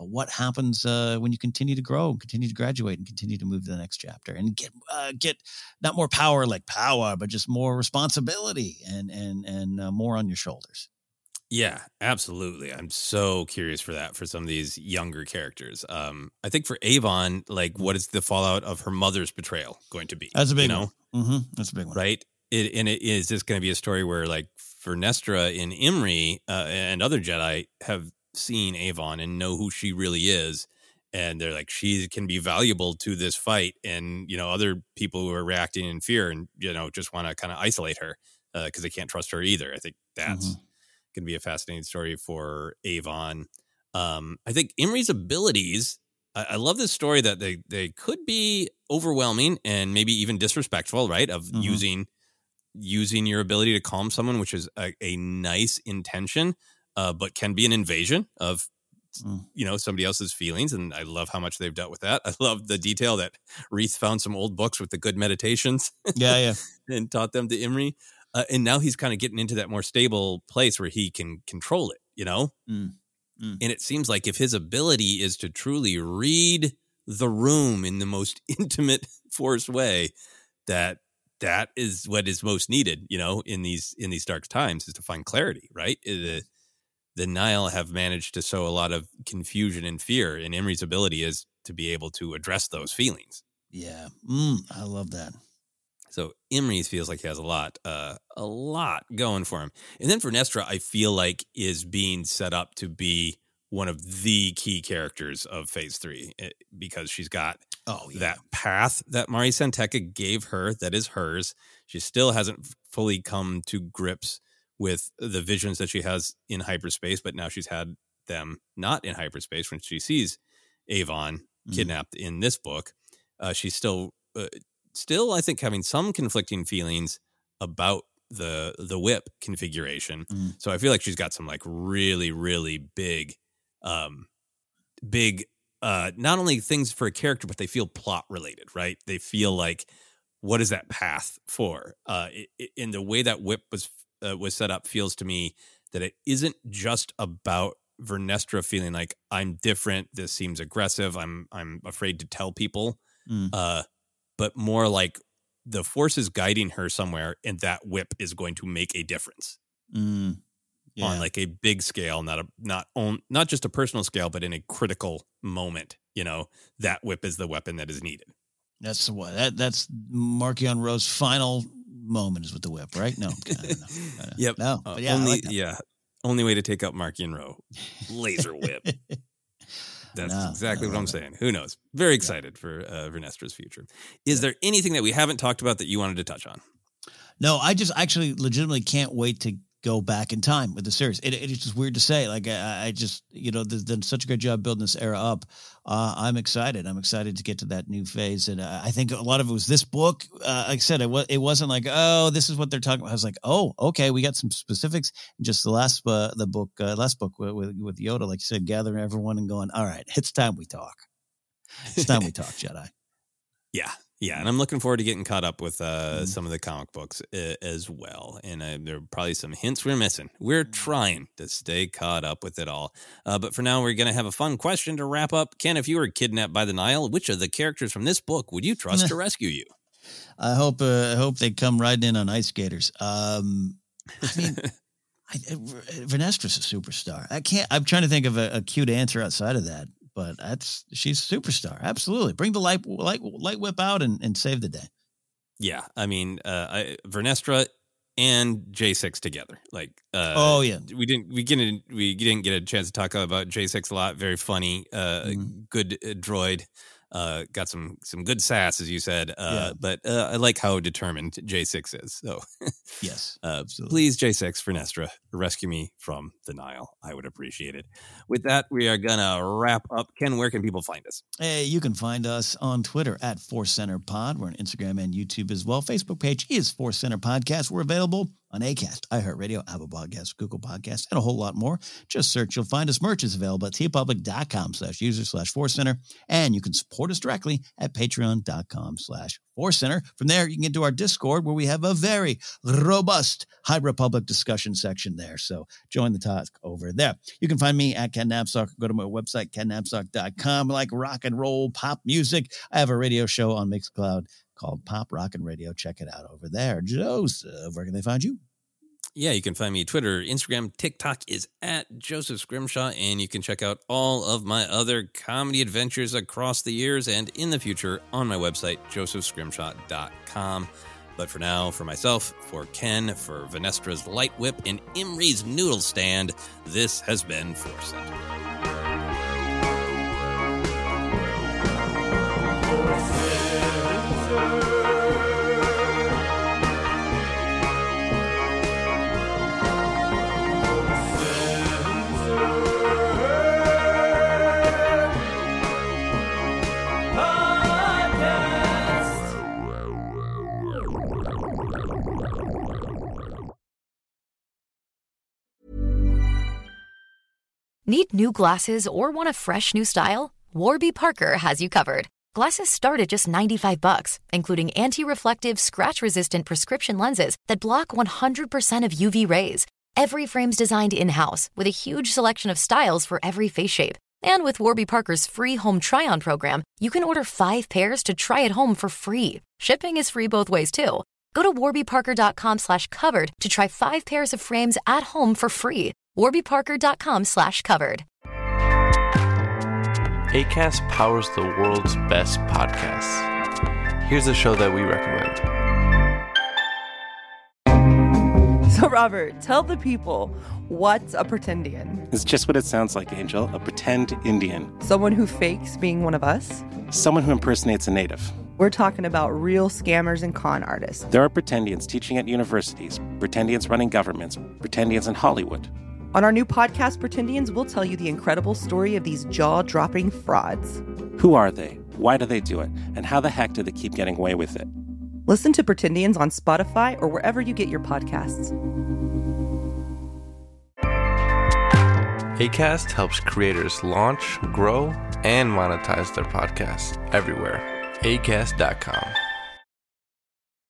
[SPEAKER 5] But what happens uh, when you continue to grow and continue to graduate and continue to move to the next chapter and get uh, get not more power like power, but just more responsibility and and and uh, more on your shoulders.
[SPEAKER 12] Yeah, absolutely. I'm so curious for that for some of these younger characters. Um, I think for Avon, like, what is the fallout of her mother's betrayal going to be?
[SPEAKER 5] That's a big
[SPEAKER 12] you know?
[SPEAKER 5] one. Mm-hmm. That's a big one.
[SPEAKER 12] Right? It, and it, is this going to be a story where, like, Vernestra and Imri uh, and other Jedi have seen Avon and know who she really is, and they're like, she can be valuable to this fight, and, you know, other people who are reacting in fear and, you know, just want to kind of isolate her because uh, they can't trust her either. I think that's mm-hmm. going to be a fascinating story for Avon. Um, I think Imri's abilities, I, I love this story that they, they could be overwhelming and maybe even disrespectful, right? Of mm-hmm. using using your ability to calm someone, which is a, a nice intention, uh, but can be an invasion of, mm. you know, somebody else's feelings. And I love how much they've dealt with that. I love the detail that Reath found some old books with the good meditations.
[SPEAKER 5] Yeah, yeah.
[SPEAKER 12] and taught them to Imri. Uh, and now he's kind of getting into that more stable place where he can control it, you know?
[SPEAKER 5] Mm. Mm.
[SPEAKER 12] And it seems like if his ability is to truly read the room in the most intimate Force way, that that is what is most needed, you know, in these in these dark times, is to find clarity, right? The, the Nihil have managed to sow a lot of confusion and fear, and Imri's ability is to be able to address those feelings.
[SPEAKER 5] Yeah, mm, I love that.
[SPEAKER 12] So Imri feels like he has a lot, uh, a lot going for him. And then Vernestra, I feel like, is being set up to be one of the key characters of Phase Three because she's got
[SPEAKER 5] oh, yeah.
[SPEAKER 12] that path that Mari Santeca gave her that is hers. She still hasn't fully come to grips with the visions that she has in hyperspace, but now she's had them not in hyperspace when she sees Avon mm-hmm. kidnapped in this book. Uh, she's still... Uh, Still, I think, having some conflicting feelings about the the whip configuration.
[SPEAKER 5] Mm.
[SPEAKER 12] So I feel like she's got some like really, really big, um, big, uh, not only things for a character, but they feel plot related, right? They feel like, what is that path for? Uh, it, it, in the way that whip was uh, was set up, feels to me that it isn't just about Vernestra feeling like I'm different. This seems aggressive. I'm I'm afraid to tell people.
[SPEAKER 5] Mm.
[SPEAKER 12] Uh, but more like the Force is guiding her somewhere, and that whip is going to make a difference
[SPEAKER 5] mm, yeah.
[SPEAKER 12] on like a big scale, not a not on not just a personal scale, but in a critical moment. You know, that whip is the weapon that is needed.
[SPEAKER 5] That's the what that that's Marchion Ro's final moment is with the whip, right? No, I don't know. I don't
[SPEAKER 12] yep,
[SPEAKER 5] no,
[SPEAKER 12] uh,
[SPEAKER 5] but yeah,
[SPEAKER 12] only
[SPEAKER 5] I like that.
[SPEAKER 12] yeah, only way to take out Marchion Ro, laser whip. That's
[SPEAKER 5] no,
[SPEAKER 12] exactly what I'm saying. Who knows? Very excited yeah. for uh, Vernestra's future. Is yeah. there anything that we haven't talked about that you wanted to touch on?
[SPEAKER 5] No, I just actually legitimately can't wait to go back in time with the series. It, it is just weird to say. Like, I, I just, you know, they've done such a good job building this era up. Uh, I'm excited. I'm excited to get to that new phase. And uh, I think a lot of it was this book. Uh, like I said, it, was, it wasn't like, oh, this is what they're talking about. I was like, oh, okay, we got some specifics. And just the last, uh, the book, uh, last book with, with, with Yoda, like you said, gathering everyone and going, all right, it's time we talk. It's time we talk, Jedi.
[SPEAKER 12] Yeah. Yeah, and I'm looking forward to getting caught up with uh, mm. some of the comic books uh, as well. And uh, there are probably some hints we're missing. We're trying to stay caught up with it all. Uh, but for now, we're going to have a fun question to wrap up. Ken, if you were kidnapped by the Nihil, which of the characters from this book would you trust to rescue you?
[SPEAKER 5] I hope uh, I hope they come riding in on ice skaters. Um, I mean, I, Vernestra's a superstar. I can't. I'm trying to think of a, a cute answer outside of that. But that's she's a superstar. Absolutely. Bring the light light light whip out and, and save the day.
[SPEAKER 12] Yeah. I mean, uh, I, Vernestra and J six together. Like, uh,
[SPEAKER 5] oh, yeah.
[SPEAKER 12] We didn't we didn't we didn't get a chance to talk about J six a lot. Very funny, uh, mm-hmm. good uh, droid. Uh, got some some good sass, as you said. Uh, yeah. But uh, I like how determined J six is. So,
[SPEAKER 5] yes,
[SPEAKER 12] uh, please, J six Vernestra, rescue me from the Nihil. I would appreciate it. With that, we are gonna wrap up. Ken, where can people find us?
[SPEAKER 5] Hey, you can find us on Twitter at Force Center Pod. We're on Instagram and YouTube as well. Facebook page is Force Center Podcast. We're available on Acast, iHeartRadio, Apple Podcasts, Google Podcasts, and a whole lot more. Just search. You'll find us. Merch is available at tpublic.com slash user slash Force Center. And you can support us directly at patreon.com slash Force Center. From there, you can get to our Discord, where we have a very robust High Republic discussion section there. So join the talk over there. You can find me at Ken Napzok. Go to my website, ken napzok dot com. I like rock and roll, pop music. I have a radio show on Mixcloud called Pop Rockin' Radio. Check it out over there. Joseph, where can they find you?
[SPEAKER 12] Yeah, you can find me Twitter, Instagram, TikTok is at Joseph Scrimshaw, and you can check out all of my other comedy adventures across the years and in the future on my website, joseph scrimshaw dot com. But for now, for myself, for Ken, for Vanestra's Light Whip, and Imri's Noodle Stand, this has been Force Center.
[SPEAKER 14] Need new glasses or want a fresh new style? Warby Parker has you covered. Glasses start at just ninety-five bucks, including anti-reflective, scratch-resistant prescription lenses that block one hundred percent of U V rays. Every frame's designed in-house with a huge selection of styles for every face shape. And with Warby Parker's free home try-on program, you can order five pairs to try at home for free. Shipping is free both ways, too. Go to warbyparker.com slash covered to try five pairs of frames at home for free. warbyparker.com slash covered.
[SPEAKER 15] Acast powers the world's best podcasts. Here's a show that we recommend.
[SPEAKER 16] So, Robert, tell the people, what's a pretendian?
[SPEAKER 17] It's just what it sounds like, Angel. A pretend Indian.
[SPEAKER 16] Someone who fakes being one of us?
[SPEAKER 17] Someone who impersonates a native.
[SPEAKER 16] We're talking about real scammers and con artists.
[SPEAKER 17] There are pretendians teaching at universities, pretendians running governments, pretendians in Hollywood.
[SPEAKER 16] On our new podcast, Pretendians, we'll tell you the incredible story of these jaw-dropping frauds.
[SPEAKER 17] Who are they? Why do they do it? And how the heck do they keep getting away with it?
[SPEAKER 16] Listen to Pretendians on Spotify or wherever you get your podcasts.
[SPEAKER 15] Acast helps creators launch, grow, and monetize their podcasts everywhere. acast dot com.